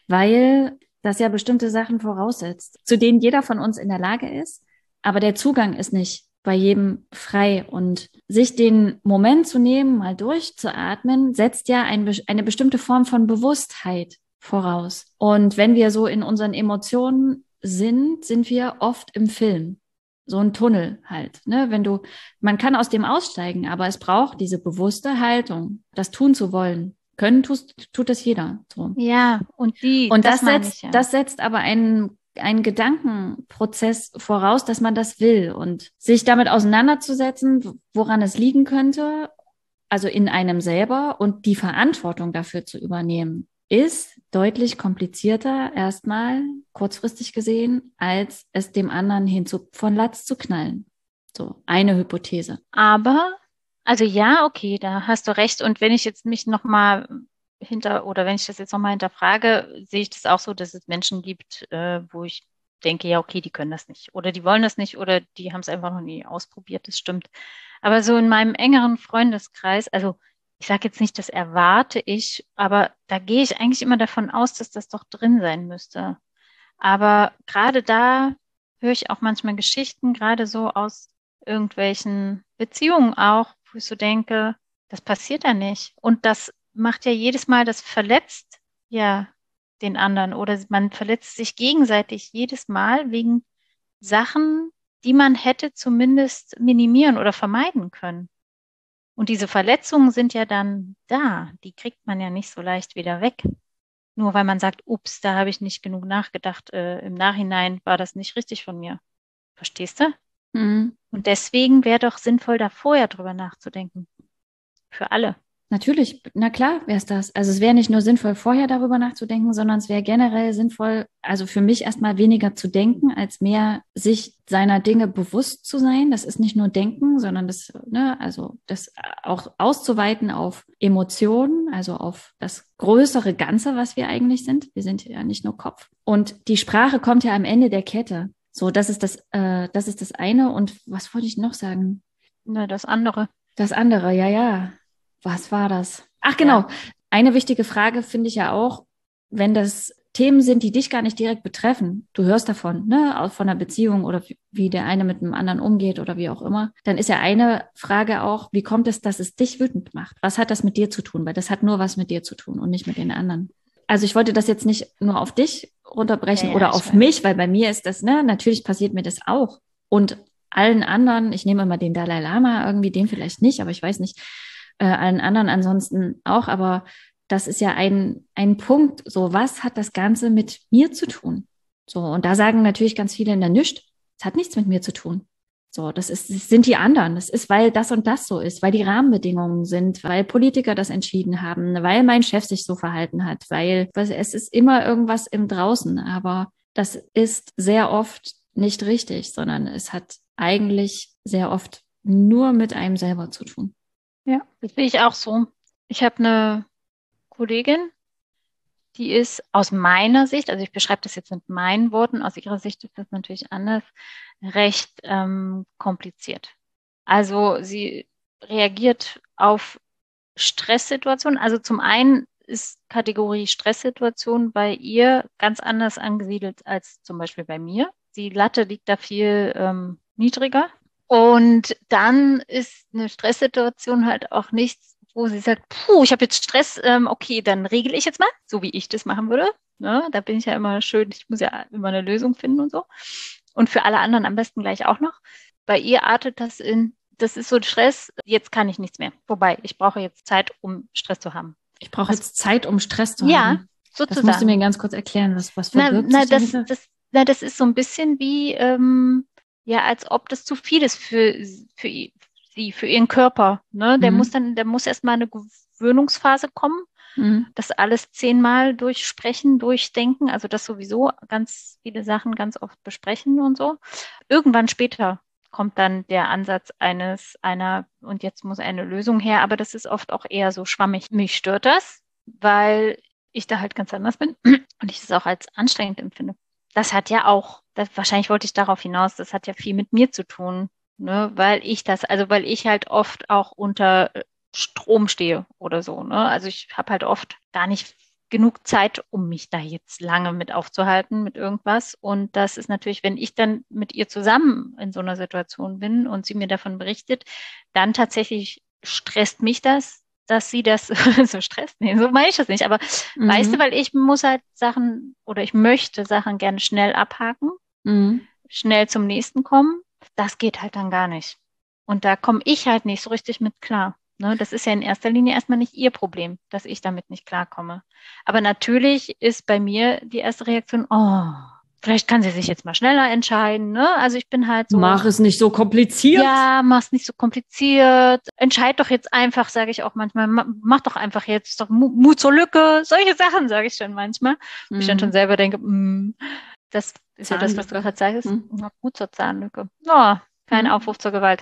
Weil das ja bestimmte Sachen voraussetzt, zu denen jeder von uns in der Lage ist, aber der Zugang ist nicht bei jedem frei. Und sich den Moment zu nehmen, mal durchzuatmen, setzt ja ein, eine bestimmte Form von Bewusstheit voraus. Und wenn wir so in unseren Emotionen sind, sind wir oft im Film. So ein Tunnel halt, ne? Wenn du, man kann aus dem aussteigen, aber es braucht diese bewusste Haltung, das tun zu wollen. Können tust, tut das jeder. So.
Ja, und die,
Und
das
das
meine
setzt,
ich ja.
das setzt aber einen, einen Gedankenprozess voraus, dass man das will und sich damit auseinanderzusetzen, woran es liegen könnte, also in einem selber und die Verantwortung dafür zu übernehmen, ist deutlich komplizierter erstmal kurzfristig gesehen, als es dem anderen hinzu von Latz zu knallen. So, eine Hypothese.
Aber, also ja, okay, da hast du recht. Und wenn ich jetzt mich nochmal hinter, oder wenn ich das jetzt nochmal hinterfrage, sehe ich das auch so, dass es Menschen gibt, äh, wo ich denke, ja, okay, die können das nicht. Oder die wollen das nicht, oder die haben es einfach noch nie ausprobiert, das stimmt. Aber so in meinem engeren Freundeskreis, also ich sage jetzt nicht, das erwarte ich, aber da gehe ich eigentlich immer davon aus, dass das doch drin sein müsste. Aber gerade da höre ich auch manchmal Geschichten, gerade so aus irgendwelchen Beziehungen auch, wo ich so denke, das passiert ja nicht. Und das macht ja jedes Mal, das verletzt ja den anderen oder man verletzt sich gegenseitig jedes Mal wegen Sachen, die man hätte zumindest minimieren oder vermeiden können. Und diese Verletzungen sind ja dann da, die kriegt man ja nicht so leicht wieder weg. Nur weil man sagt, ups, da habe ich nicht genug nachgedacht, äh, im Nachhinein war das nicht richtig von mir. Verstehst du?
Mhm.
Und deswegen wäre doch sinnvoll, da vorher drüber nachzudenken. Für alle.
Natürlich, na klar wäre es das. Also es wäre nicht nur sinnvoll, vorher darüber nachzudenken, sondern es wäre generell sinnvoll, also für mich erstmal weniger zu denken, als mehr sich seiner Dinge bewusst zu sein. Das ist nicht nur Denken, sondern das, ne, also das auch auszuweiten auf Emotionen, also auf das größere Ganze, was wir eigentlich sind. Wir sind ja nicht nur Kopf. Und die Sprache kommt ja am Ende der Kette. So, das ist das, äh, das ist das eine. Und was wollte ich noch sagen?
Ne, das andere.
Das andere, ja, ja. Was war das? Ach, genau. Ja. Eine wichtige Frage finde ich ja auch, wenn das Themen sind, die dich gar nicht direkt betreffen, du hörst davon, ne, auch von einer Beziehung oder wie der eine mit dem anderen umgeht oder wie auch immer, dann ist ja eine Frage auch, wie kommt es, dass es dich wütend macht? Was hat das mit dir zu tun? Weil das hat nur was mit dir zu tun und nicht mit den anderen. Also ich wollte das jetzt nicht nur auf dich runterbrechen
Ja, ja,
oder
ich
auf
weiß.
mich, weil bei mir ist das, ne, natürlich passiert mir das auch. Und allen anderen, ich nehme immer den Dalai Lama irgendwie, den vielleicht nicht, aber ich weiß nicht, äh, allen anderen ansonsten auch, aber das ist ja ein, ein Punkt, so, was hat das Ganze mit mir zu tun? So, und da sagen natürlich ganz viele, na, nichts, es hat nichts mit mir zu tun. So, das ist, das sind die anderen. Das ist, weil das und das so ist, weil die Rahmenbedingungen sind, weil Politiker das entschieden haben, weil mein Chef sich so verhalten hat, weil, weil es ist immer irgendwas im Draußen, aber das ist sehr oft nicht richtig, sondern es hat eigentlich sehr oft nur mit einem selber zu tun.
Ja, das sehe ich auch so. Ich habe eine Kollegin, die ist aus meiner Sicht, also ich beschreibe das jetzt mit meinen Worten, aus ihrer Sicht ist das natürlich anders, recht ähm, kompliziert. Also sie reagiert auf Stresssituationen. Also zum einen ist Kategorie Stresssituation bei ihr ganz anders angesiedelt als zum Beispiel bei mir. Die Latte liegt da viel ähm, niedriger. Und dann ist eine Stresssituation halt auch nichts, wo sie sagt, puh, ich habe jetzt Stress, ähm, okay, dann regle ich jetzt mal, so wie ich das machen würde. Ne? Da bin ich ja immer schön, ich muss ja immer eine Lösung finden und so. Und für alle anderen am besten gleich auch noch. Bei ihr artet das in, das ist so ein Stress, jetzt kann ich nichts mehr. Wobei, ich brauche jetzt Zeit, um Stress zu haben.
Ich brauche jetzt Zeit, um Stress zu
ja,
haben.
Sozusagen.
Das musst du mir ganz kurz erklären, was, was
na,
verbirgt
na,
sich
das,
dahinter?
das, na, das ist so ein bisschen wie, ähm, ja, als ob das zu viel ist für, für sie, für ihren Körper. Ne? Der
Mhm.
muss dann, der muss erstmal eine Gewöhnungsphase kommen,
Mhm.
das alles zehnmal durchsprechen, durchdenken, also das sowieso ganz viele Sachen ganz oft besprechen und so. Irgendwann später kommt dann der Ansatz eines, einer, und jetzt muss eine Lösung her, aber das ist oft auch eher so schwammig. Mich stört das, weil ich da halt ganz anders bin und ich das auch als anstrengend empfinde. Das hat ja auch, das, wahrscheinlich wollte ich darauf hinaus, das hat ja viel mit mir zu tun, ne, weil ich das, also weil ich halt oft auch unter Strom stehe oder so, ne, also ich habe halt oft gar nicht genug Zeit, um mich da jetzt lange mit aufzuhalten mit irgendwas. Und das ist natürlich, wenn ich dann mit ihr zusammen in so einer Situation bin und sie mir davon berichtet, dann tatsächlich stresst mich das, dass sie das so stresst. Nee, so meine ich das nicht. Aber
Mhm.
weißt du, weil ich muss halt Sachen oder ich möchte Sachen gerne schnell abhaken,
Mhm.
schnell zum nächsten kommen. Das geht halt dann gar nicht. Und da komme ich halt nicht so richtig mit klar. Ne, das ist ja in erster Linie erstmal nicht ihr Problem, dass ich damit nicht klarkomme. Aber natürlich ist bei mir die erste Reaktion, oh, vielleicht kann sie sich jetzt mal schneller entscheiden. Ne? Also ich bin halt so.
Mach es nicht so kompliziert.
Ja, mach es nicht so kompliziert. Entscheid doch jetzt einfach, sage ich auch manchmal. Mach doch einfach jetzt, doch Mut zur Lücke. Solche Sachen sage ich schon manchmal. Mhm. Wo ich dann schon selber denke, mm, das ist ja das, was du gerade sagst. Mhm. Mut zur Zahnlücke. Oh, kein mhm. Aufruf zur Gewalt.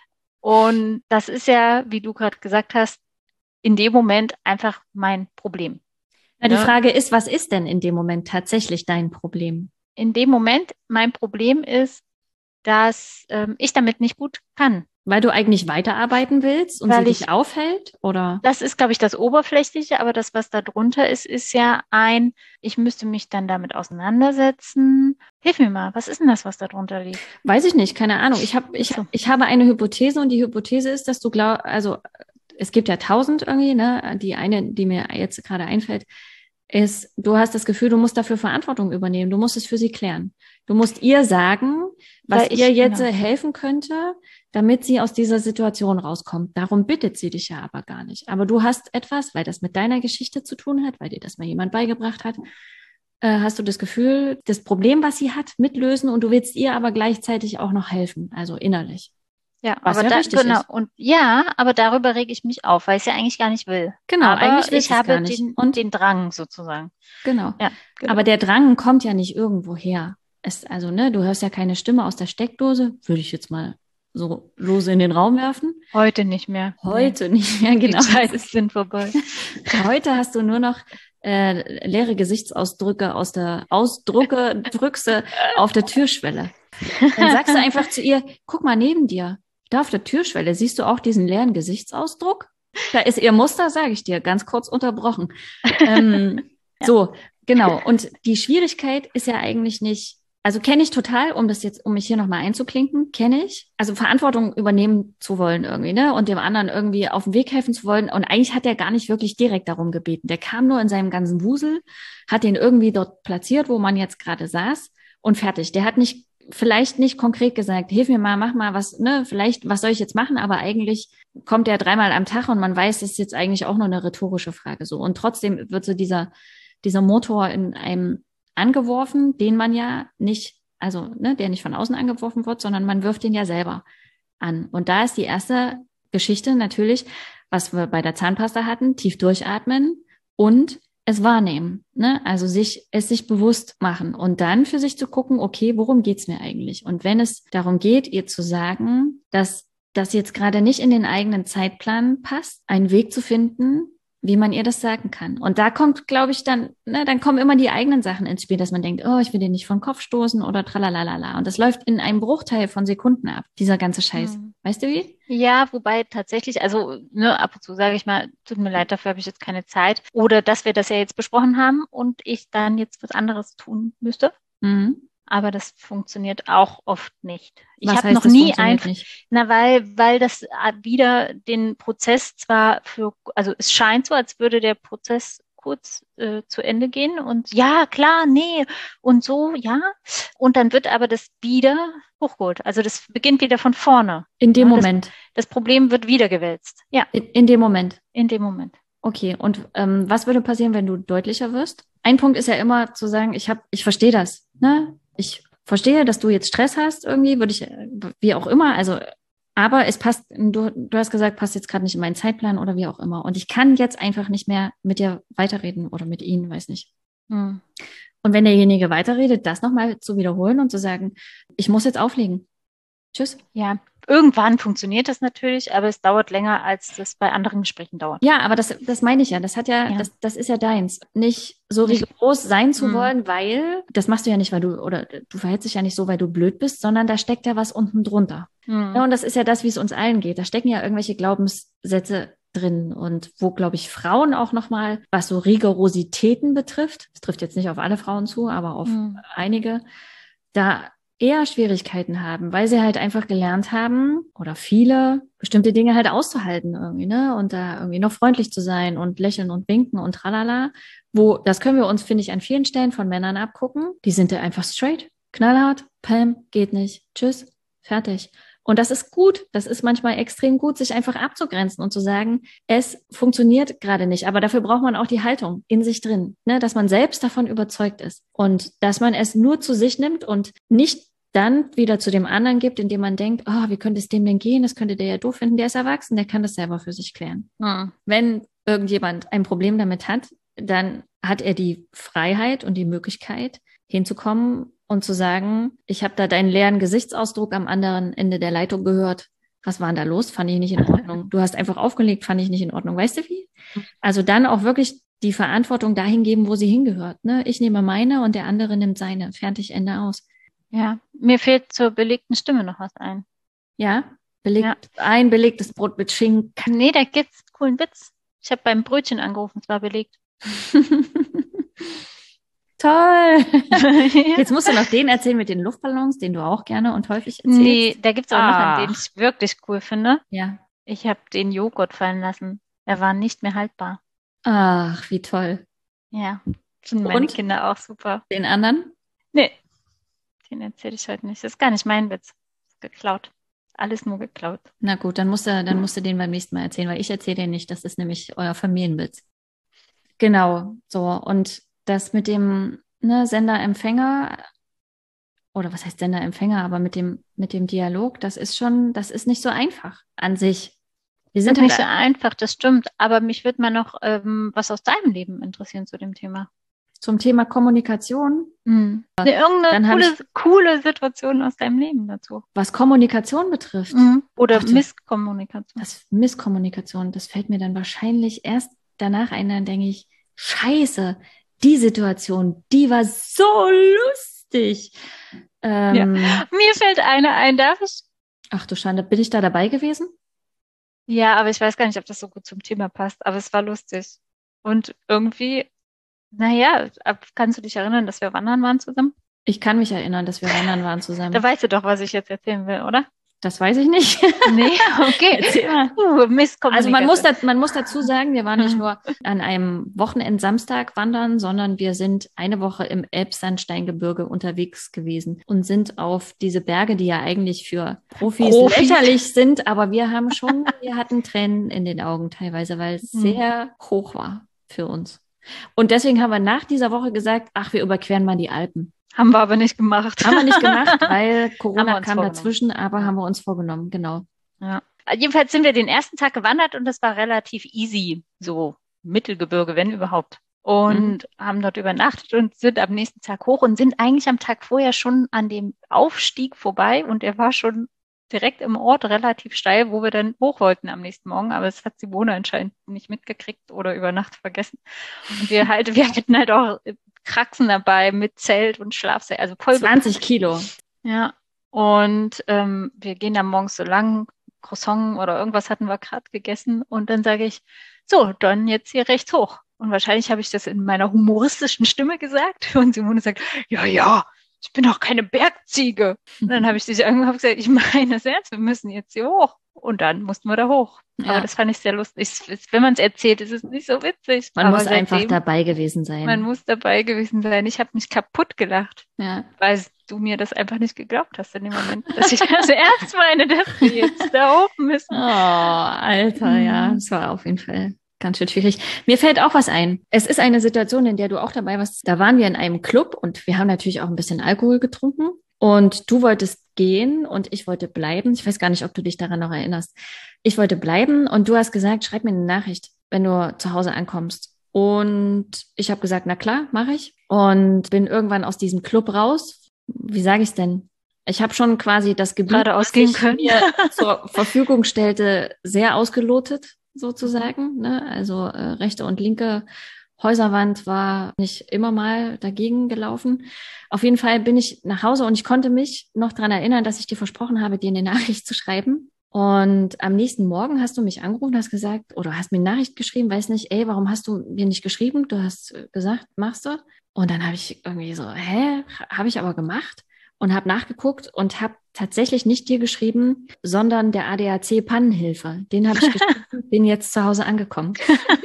Und das ist ja, wie du gerade gesagt hast, in dem Moment einfach mein Problem.
Na, die ne? Frage ist, was ist denn in dem Moment tatsächlich dein Problem?
In dem Moment, mein Problem ist, dass ähm, ich damit nicht gut kann.
Weil du eigentlich weiterarbeiten willst und Weil sie ich, dich aufhält, oder?
Das ist, glaube ich, das Oberflächliche, aber das, was da drunter ist, ist ja ein, ich müsste mich dann damit auseinandersetzen. Hilf mir mal, was ist denn das, was da drunter liegt?
Weiß ich nicht, keine Ahnung. Ich, hab, ich, so. ich habe eine Hypothese und die Hypothese ist, dass du glaubst, also es gibt ja tausend irgendwie, ne? Die eine, die mir jetzt gerade einfällt, ist, du hast das Gefühl, du musst dafür Verantwortung übernehmen. Du musst es für sie klären. Du musst ihr sagen, was ich, ihr jetzt genau. helfen könnte, damit sie aus dieser Situation rauskommt. Darum bittet sie dich ja aber gar nicht. Aber du hast etwas, weil das mit deiner Geschichte zu tun hat, weil dir das mal jemand beigebracht hat, äh, hast du das Gefühl, das Problem, was sie hat, mitlösen und du willst ihr aber gleichzeitig auch noch helfen, also innerlich.
Ja, was aber ja da, richtig genau. Ist. Und ja, aber darüber rege ich mich auf, weil ich es ja eigentlich gar nicht will.
Genau,
aber
eigentlich
ich habe
gar nicht.
Den,
und
den Drang sozusagen.
Genau.
Ja, genau.
Aber der Drang kommt ja nicht irgendwo her. Es, also, ne, du hörst ja keine Stimme aus der Steckdose, würde ich jetzt mal so lose in den Raum werfen.
Heute nicht mehr.
Heute nee. nicht mehr, genau.
Die Zeiten sind vorbei.
Heute hast du nur noch äh, leere Gesichtsausdrücke aus der Ausdrucke, Drückse auf der Türschwelle. Dann sagst du einfach zu ihr, guck mal neben dir. Da auf der Türschwelle siehst du auch diesen leeren Gesichtsausdruck? Da ist ihr Muster, sage ich dir, ganz kurz unterbrochen. ähm, ja. So, genau. Und die Schwierigkeit ist ja eigentlich nicht, also kenne ich total, um das jetzt, um mich hier nochmal einzuklinken, kenne ich. Also Verantwortung übernehmen zu wollen irgendwie, ne? Und dem anderen irgendwie auf den Weg helfen zu wollen. Und eigentlich hat er gar nicht wirklich direkt darum gebeten. Der kam nur in seinem ganzen Wusel, hat den irgendwie dort platziert, wo man jetzt gerade saß und fertig. Der hat nicht vielleicht nicht konkret gesagt, hilf mir mal, mach mal was, ne, vielleicht, was soll ich jetzt machen? Aber eigentlich kommt er dreimal am Tag und man weiß, das ist jetzt eigentlich auch nur eine rhetorische Frage so. Und trotzdem wird so dieser, dieser Motor in einem angeworfen, den man ja nicht, also, ne, der nicht von außen angeworfen wird, sondern man wirft den ja selber an. Und da ist die erste Geschichte natürlich, was wir bei der Zahnpasta hatten, tief durchatmen und es wahrnehmen, ne? Also sich, es sich bewusst machen und dann für sich zu gucken, okay, worum geht's mir eigentlich? Und wenn es darum geht, ihr zu sagen, dass das jetzt gerade nicht in den eigenen Zeitplan passt, einen Weg zu finden, wie man ihr das sagen kann. Und da kommt, glaube ich, dann, ne, dann kommen immer die eigenen Sachen ins Spiel, dass man denkt, oh, ich will den nicht vor den Kopf stoßen oder tralalala. Und das läuft in einem Bruchteil von Sekunden ab, dieser ganze Scheiß.
Hm.
Weißt du wie?
Ja, wobei tatsächlich, also ne, ab und zu sage ich mal, tut mir leid, dafür habe ich jetzt keine Zeit. Oder dass wir das ja jetzt besprochen haben und ich dann jetzt was anderes tun müsste.
Mhm.
Aber das funktioniert auch oft nicht. Ich
Was
habe
heißt,
noch
das
nie
funktioniert
einfach,
nicht?
na, weil, weil das äh, wieder den Prozess zwar für, also es scheint so, als würde der Prozess kurz äh, zu Ende gehen und ja, klar, nee, und so, ja. Und dann wird aber das wieder hochgeholt. Also das beginnt wieder von vorne.
In dem
Ja, das,
Moment.
das Problem wird wieder gewälzt. Ja,
In, in dem Moment.
in dem Moment.
Okay, und ähm, was würde passieren, wenn du deutlicher wirst? Ein Punkt ist ja immer zu sagen, ich habe, ich verstehe das, ne? Ich verstehe, dass du jetzt Stress hast irgendwie, würde ich, äh, wie auch immer, also, aber es passt, du, du hast gesagt, passt jetzt gerade nicht in meinen Zeitplan oder wie auch immer. Und ich kann jetzt einfach nicht mehr mit dir weiterreden oder mit ihnen, weiß nicht.
Hm.
Und wenn derjenige weiterredet, das nochmal zu wiederholen und zu sagen, ich muss jetzt auflegen. Tschüss.
Ja, irgendwann funktioniert das natürlich, aber es dauert länger, als das bei anderen Gesprächen dauert.
Ja, aber das, das meine ich ja. Das hat ja,
Ja.
das, das ist ja deins. Nicht so
Nicht-
rigoros sein zu
Hm.
wollen, weil, das machst du ja nicht, weil du, oder du verhältst dich ja nicht so, weil du blöd bist, sondern da steckt ja was unten drunter.
Hm.
Ja, und das ist ja das, wie es uns allen geht. Da stecken ja irgendwelche Glaubenssätze drin und wo, glaube ich, Frauen auch nochmal, was so Rigorositäten betrifft, das trifft jetzt nicht auf alle Frauen zu, aber auf
Hm.
einige, da eher Schwierigkeiten haben, weil sie halt einfach gelernt haben oder viele bestimmte Dinge halt auszuhalten irgendwie, ne? Und da irgendwie noch freundlich zu sein und lächeln und winken und tralala. Wo, das können wir uns, finde ich, an vielen Stellen von Männern abgucken. Die sind da einfach straight, knallhart, Pam, geht nicht, tschüss, fertig. Und das ist gut. Das ist manchmal extrem gut, sich einfach abzugrenzen und zu sagen, es funktioniert gerade nicht. Aber dafür braucht man auch die Haltung in sich drin, ne? Dass man selbst davon überzeugt ist und dass man es nur zu sich nimmt und nicht dann wieder zu dem anderen gibt, indem man denkt, oh, wie könnte es dem denn gehen? Das könnte der ja doof finden. Der ist erwachsen, der kann das selber für sich klären.
Hm.
Wenn irgendjemand ein Problem damit hat, dann hat er die Freiheit und die Möglichkeit, hinzukommen und zu sagen, ich habe da deinen leeren Gesichtsausdruck am anderen Ende der Leitung gehört. Was war denn da los? Fand ich nicht in Ordnung. Du hast einfach aufgelegt, fand ich nicht in Ordnung. Weißt du wie? Also dann auch wirklich die Verantwortung dahin geben, wo sie hingehört. Ne? Ich nehme meine und der andere nimmt seine. Fertig, Ende aus.
Ja, mir fehlt zur belegten Stimme noch was ein.
Ja, belegt,
Ja.
ein belegtes Brot mit Schinken.
Nee, da gibt's einen coolen Witz. Ich habe beim Brötchen angerufen, es war belegt.
Toll.
Ja.
Jetzt musst du noch den erzählen mit den Luftballons, den du auch gerne und häufig erzählst.
Nee, da gibt's auch noch einen, den
Ach.
ich wirklich cool finde.
Ja.
Ich habe den Joghurt fallen lassen. Er war nicht mehr haltbar.
Ach, wie toll.
Ja, finden meine
Und?
Kinder auch super.
Den anderen?
Nee, den erzähle ich heute nicht. Das ist gar nicht mein Witz. Geklaut. Alles nur geklaut.
Na gut, dann musst du, dann musst du den beim nächsten Mal erzählen, weil ich erzähle den nicht. Das ist nämlich euer Familienwitz. Genau, so. Und das mit dem, ne, Sender-Empfänger, oder was heißt Sender-Empfänger, aber mit dem, mit dem Dialog, das ist schon, das ist nicht so einfach an sich. Wir
Das
sind
ist nicht so
halt
einfach, das stimmt. Aber mich würde mal noch ähm, was aus deinem Leben interessieren zu dem Thema.
zum Thema Kommunikation,
Mhm. Ne,
Dann
irgendeine
hab
coole, coole Situation aus deinem Leben dazu.
was Kommunikation betrifft.
Mhm. Oder
Ach, das-
Misskommunikation.
Das Misskommunikation, das fällt mir dann wahrscheinlich erst danach ein, dann denke ich, Scheiße, die Situation, die war so lustig. Ähm,
Mir fällt eine ein, darf ich?
Ach du Schande, bin ich da dabei gewesen?
Ja, aber ich weiß gar nicht, ob das so gut zum Thema passt. Aber es war lustig. Und irgendwie, naja, ab- kannst du dich erinnern, dass wir wandern waren zusammen?
Ich kann mich erinnern, dass wir wandern waren zusammen.
Da weißt du doch, was ich jetzt erzählen will, oder?
Das weiß ich nicht.
Nee, okay.
Erzähl mal.
Uh, Misskommunikation.
Also man muss, da, man muss dazu sagen, wir waren nicht nur an einem Wochenendsamstag wandern, sondern wir sind eine Woche im Elbsandsteingebirge unterwegs gewesen und sind auf diese Berge, die ja eigentlich für Profis,
Profis.
lächerlich sind, aber wir haben schon, wir hatten Tränen in den Augen teilweise, weil es sehr hoch war für uns. Und deswegen haben wir nach dieser Woche gesagt, ach, wir überqueren mal die Alpen.
Haben wir aber nicht gemacht.
Haben wir nicht gemacht, weil
Haben wir
Corona
uns
kam
vorgenommen.
dazwischen, aber haben wir uns vorgenommen, genau.
Ja. Jedenfalls sind wir den ersten Tag gewandert und das war relativ easy, so Mittelgebirge, wenn überhaupt. Und mhm. haben dort übernachtet und sind am nächsten Tag hoch und sind eigentlich am Tag vorher schon an dem Aufstieg vorbei und er war schon direkt im Ort relativ steil, wo wir dann hoch wollten am nächsten Morgen, aber das hat Simone anscheinend nicht mitgekriegt oder über Nacht vergessen. Und wir halt, wir hatten halt auch Kraxen dabei mit Zelt und Schlafsack, also voll
zwanzig Kilo.
Ja, und ähm, wir gehen dann morgens so lang, Croissant oder irgendwas hatten wir gerade gegessen und dann sage ich, so, dann jetzt hier rechts hoch. Und wahrscheinlich habe ich das in meiner humoristischen Stimme gesagt und Simone sagt, ja, ja, ich bin doch keine Bergziege. Und dann habe ich dich angehört und gesagt, ich meine es ernst, wir müssen jetzt hier hoch. Und dann mussten wir da hoch. Ja. Aber das fand ich sehr lustig. Wenn man es erzählt, ist es nicht so witzig.
Man
Aber
muss
seitdem,
einfach dabei gewesen sein.
Man muss dabei gewesen sein. Ich habe mich kaputt gelacht,
ja.
weil du mir das einfach nicht geglaubt hast in dem Moment, dass ich das ernst meine, dass wir jetzt da hoch müssen.
Oh, Alter, mhm. ja, das war auf jeden Fall ganz schön schwierig. Mir fällt auch was ein. Es ist eine Situation, in der du auch dabei warst. Da waren wir in einem Club und wir haben natürlich auch ein bisschen Alkohol getrunken. Und du wolltest gehen und ich wollte bleiben. Ich weiß gar nicht, ob du dich daran noch erinnerst. Ich wollte bleiben und du hast gesagt, schreib mir eine Nachricht, wenn du zu Hause ankommst. Und ich habe gesagt, na klar, mache ich. Und bin irgendwann aus diesem Club raus. Wie sage ich es denn? Ich habe schon quasi das Gebiet,
was ich können.
mir zur Verfügung stellte, sehr ausgelotet, sozusagen. Ne? Also äh, rechte und linke Häuserwand war nicht immer mal dagegen gelaufen. Auf jeden Fall bin ich nach Hause und ich konnte mich noch daran erinnern, dass ich dir versprochen habe, dir eine Nachricht zu schreiben. Und am nächsten Morgen hast du mich angerufen, hast gesagt, oder hast mir eine Nachricht geschrieben, weiß nicht, ey, warum hast du mir nicht geschrieben? Du hast gesagt, machst du? Und dann habe ich irgendwie so, hä, habe ich aber gemacht und habe nachgeguckt und habe tatsächlich nicht dir geschrieben, sondern der A D A C-Pannenhilfe. Den habe ich geschrieben, bin jetzt zu Hause angekommen.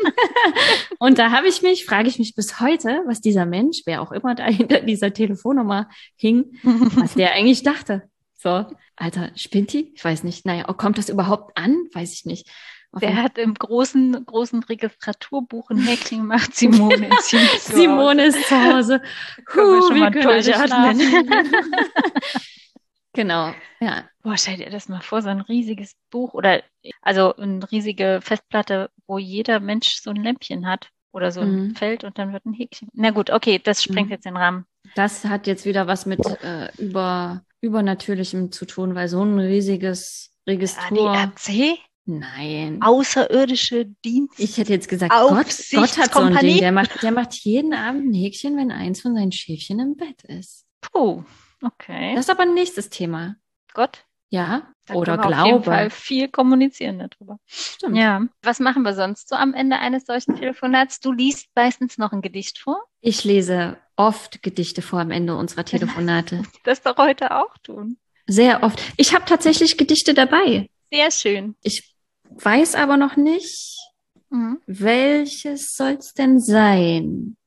Und da habe ich mich, frage ich mich bis heute, was dieser Mensch, wer auch immer da hinter dieser Telefonnummer hing, was der eigentlich dachte. So, Alter, spinnt die? Ich weiß nicht. Naja, kommt das überhaupt an? Weiß ich nicht. Auf
Der hat im großen, großen Registraturbuch ein Häkchen gemacht. Simone ist hier zu
Simone ist zu Hause.
Können wir schon mal
durchatmen. Genau, ja.
Boah, stell dir das mal vor, so ein riesiges Buch oder also eine riesige Festplatte, wo jeder Mensch so ein Lämpchen hat oder so ein mhm. Feld und dann wird ein Häkchen. Na gut, okay, das sprengt mhm. jetzt den Rahmen.
Das hat jetzt wieder was mit äh, über, Übernatürlichem zu tun, weil so ein riesiges Registratur...
A D A C?
Nein.
Außerirdische Dienst.
Ich hätte jetzt gesagt, Gott, Gott hat so ein Ding, der macht, der macht jeden Abend ein Häkchen, wenn eins von seinen Schäfchen im Bett ist.
Puh, okay.
Das ist aber ein nächstes Thema.
Gott?
Ja,
da
oder
können wir
Glaube.
Auf jeden Fall viel kommunizieren darüber.
Stimmt.
Ja. Was machen wir sonst so am Ende eines solchen Telefonats? Du liest meistens noch ein Gedicht vor?
Ich lese oft Gedichte vor am Ende unserer Telefonate.
Das doch heute auch tun.
Sehr oft. Ich habe tatsächlich Gedichte dabei.
Sehr schön.
Ich weiß aber noch nicht, mhm. welches soll es denn sein?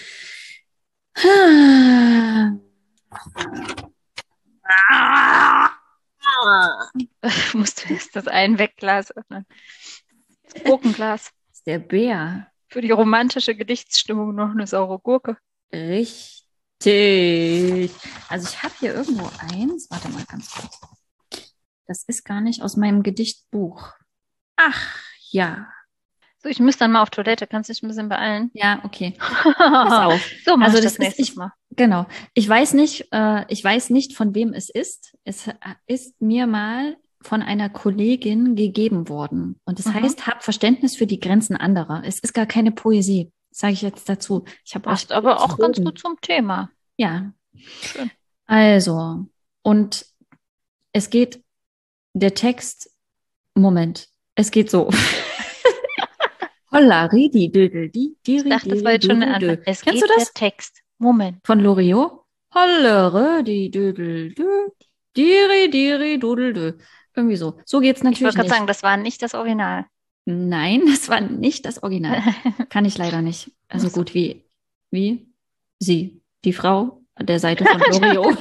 Musst du erst das Einwegglas öffnen. Das Gurkenglas.
Das ist der Bär.
Für die romantische Gedichtsstimmung noch eine saure Gurke.
Richtig. Also ich habe hier irgendwo eins. Warte mal ganz kurz. Das ist gar nicht aus meinem Gedichtbuch. Ach, ja.
So, ich müsste dann mal auf Toilette. Kannst du dich ein bisschen beeilen?
Ja, okay. Pass auf.
So mach
also
ich
das
das nächstes
ich,
Mal.
Genau. Ich weiß nicht, äh, ich weiß nicht, von wem es ist. Es ist mir mal von einer Kollegin gegeben worden. Und das mhm. heißt, hab Verständnis für die Grenzen anderer. Es ist gar keine Poesie, sage ich jetzt dazu. Ich habe
Passt aber auch ganz gut zum Thema.
Ja.
Schön.
Also, und es geht, der Text, Moment, es geht so. Holla, ridi, dödel, di, di,
Ich dachte, das war jetzt schon eine Antwort. Es
Kennst
geht
du das?
Der Text. Moment.
Von Loriot? Holla, ridi, dödel, dö, diri, diri, dudel, dö. Irgendwie so. So geht's
Ich wollte
natürlich
gerade
nicht.
sagen, das war nicht das Original.
Nein, das war nicht das Original. Kann ich leider nicht. Also
Ach so.
gut wie, wie sie, die Frau an der Seite von Loriot.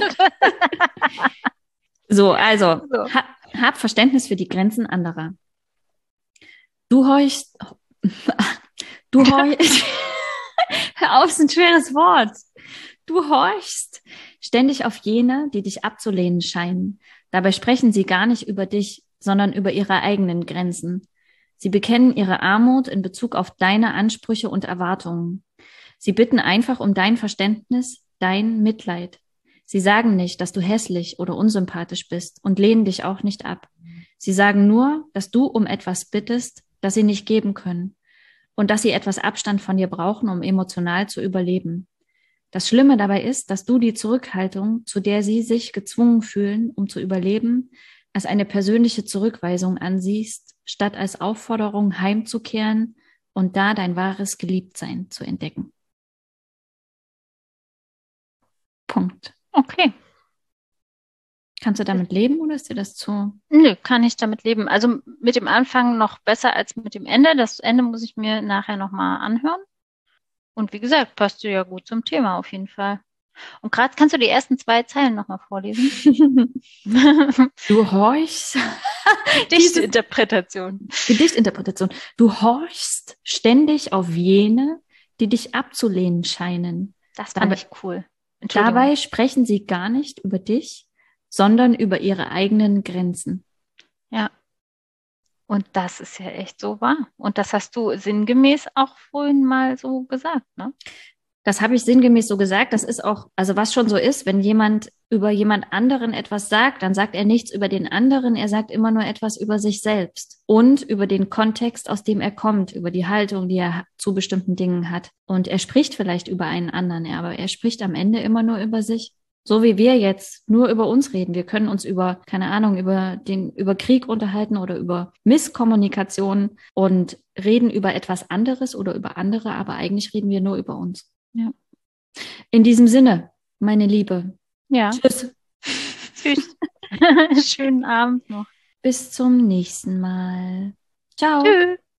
So, also,
So.
ha, hab Verständnis für die Grenzen anderer. Du horchst, du horchst, hör auf, ist ein schweres Wort. Du horchst ständig auf jene, die dich abzulehnen scheinen. Dabei sprechen sie gar nicht über dich, sondern über ihre eigenen Grenzen. Sie bekennen ihre Armut in Bezug auf deine Ansprüche und Erwartungen. Sie bitten einfach um dein Verständnis, dein Mitleid. Sie sagen nicht, dass du hässlich oder unsympathisch bist und lehnen dich auch nicht ab. Sie sagen nur, dass du um etwas bittest, das sie nicht geben können und dass sie etwas Abstand von dir brauchen, um emotional zu überleben. Das Schlimme dabei ist, dass du die Zurückhaltung, zu der sie sich gezwungen fühlen, um zu überleben, als eine persönliche Zurückweisung ansiehst, statt als Aufforderung heimzukehren und da dein wahres Geliebtsein zu entdecken. Punkt.
Okay.
Kannst du damit leben oder ist dir das zu?
Nö, kann ich damit leben. Also mit dem Anfang noch besser als mit dem Ende. Das Ende muss ich mir nachher nochmal anhören. Und wie gesagt, passt du ja gut zum Thema auf jeden Fall. Und gerade kannst du die ersten zwei Zeilen nochmal vorlesen.
Du horchst.
Dichtinterpretation.
Gedichtinterpretation. Du horchst ständig auf jene, die dich abzulehnen scheinen.
Das fand
Dabei,
ich cool. Entschuldigung.
dabei sprechen sie gar nicht über dich, sondern über ihre eigenen Grenzen.
Ja. Und das ist ja echt so wahr. Und das hast du sinngemäß auch vorhin mal so gesagt, ne?
Das habe ich sinngemäß so gesagt. Das ist auch, also was schon so ist, wenn jemand über jemand anderen etwas sagt, dann sagt er nichts über den anderen. Er sagt immer nur etwas über sich selbst und über den Kontext, aus dem er kommt, über die Haltung, die er zu bestimmten Dingen hat. Und er spricht vielleicht über einen anderen, aber er spricht am Ende immer nur über sich. So wie wir jetzt nur über uns reden. Wir können uns über, keine Ahnung, über den, über Krieg unterhalten oder über Misskommunikation und reden über etwas anderes oder über andere, aber eigentlich reden wir nur über uns.
Ja.
In diesem Sinne, meine Liebe.
Ja.
Tschüss.
Tschüss. Schönen Abend noch.
Bis zum nächsten Mal. Ciao.
Tschüss.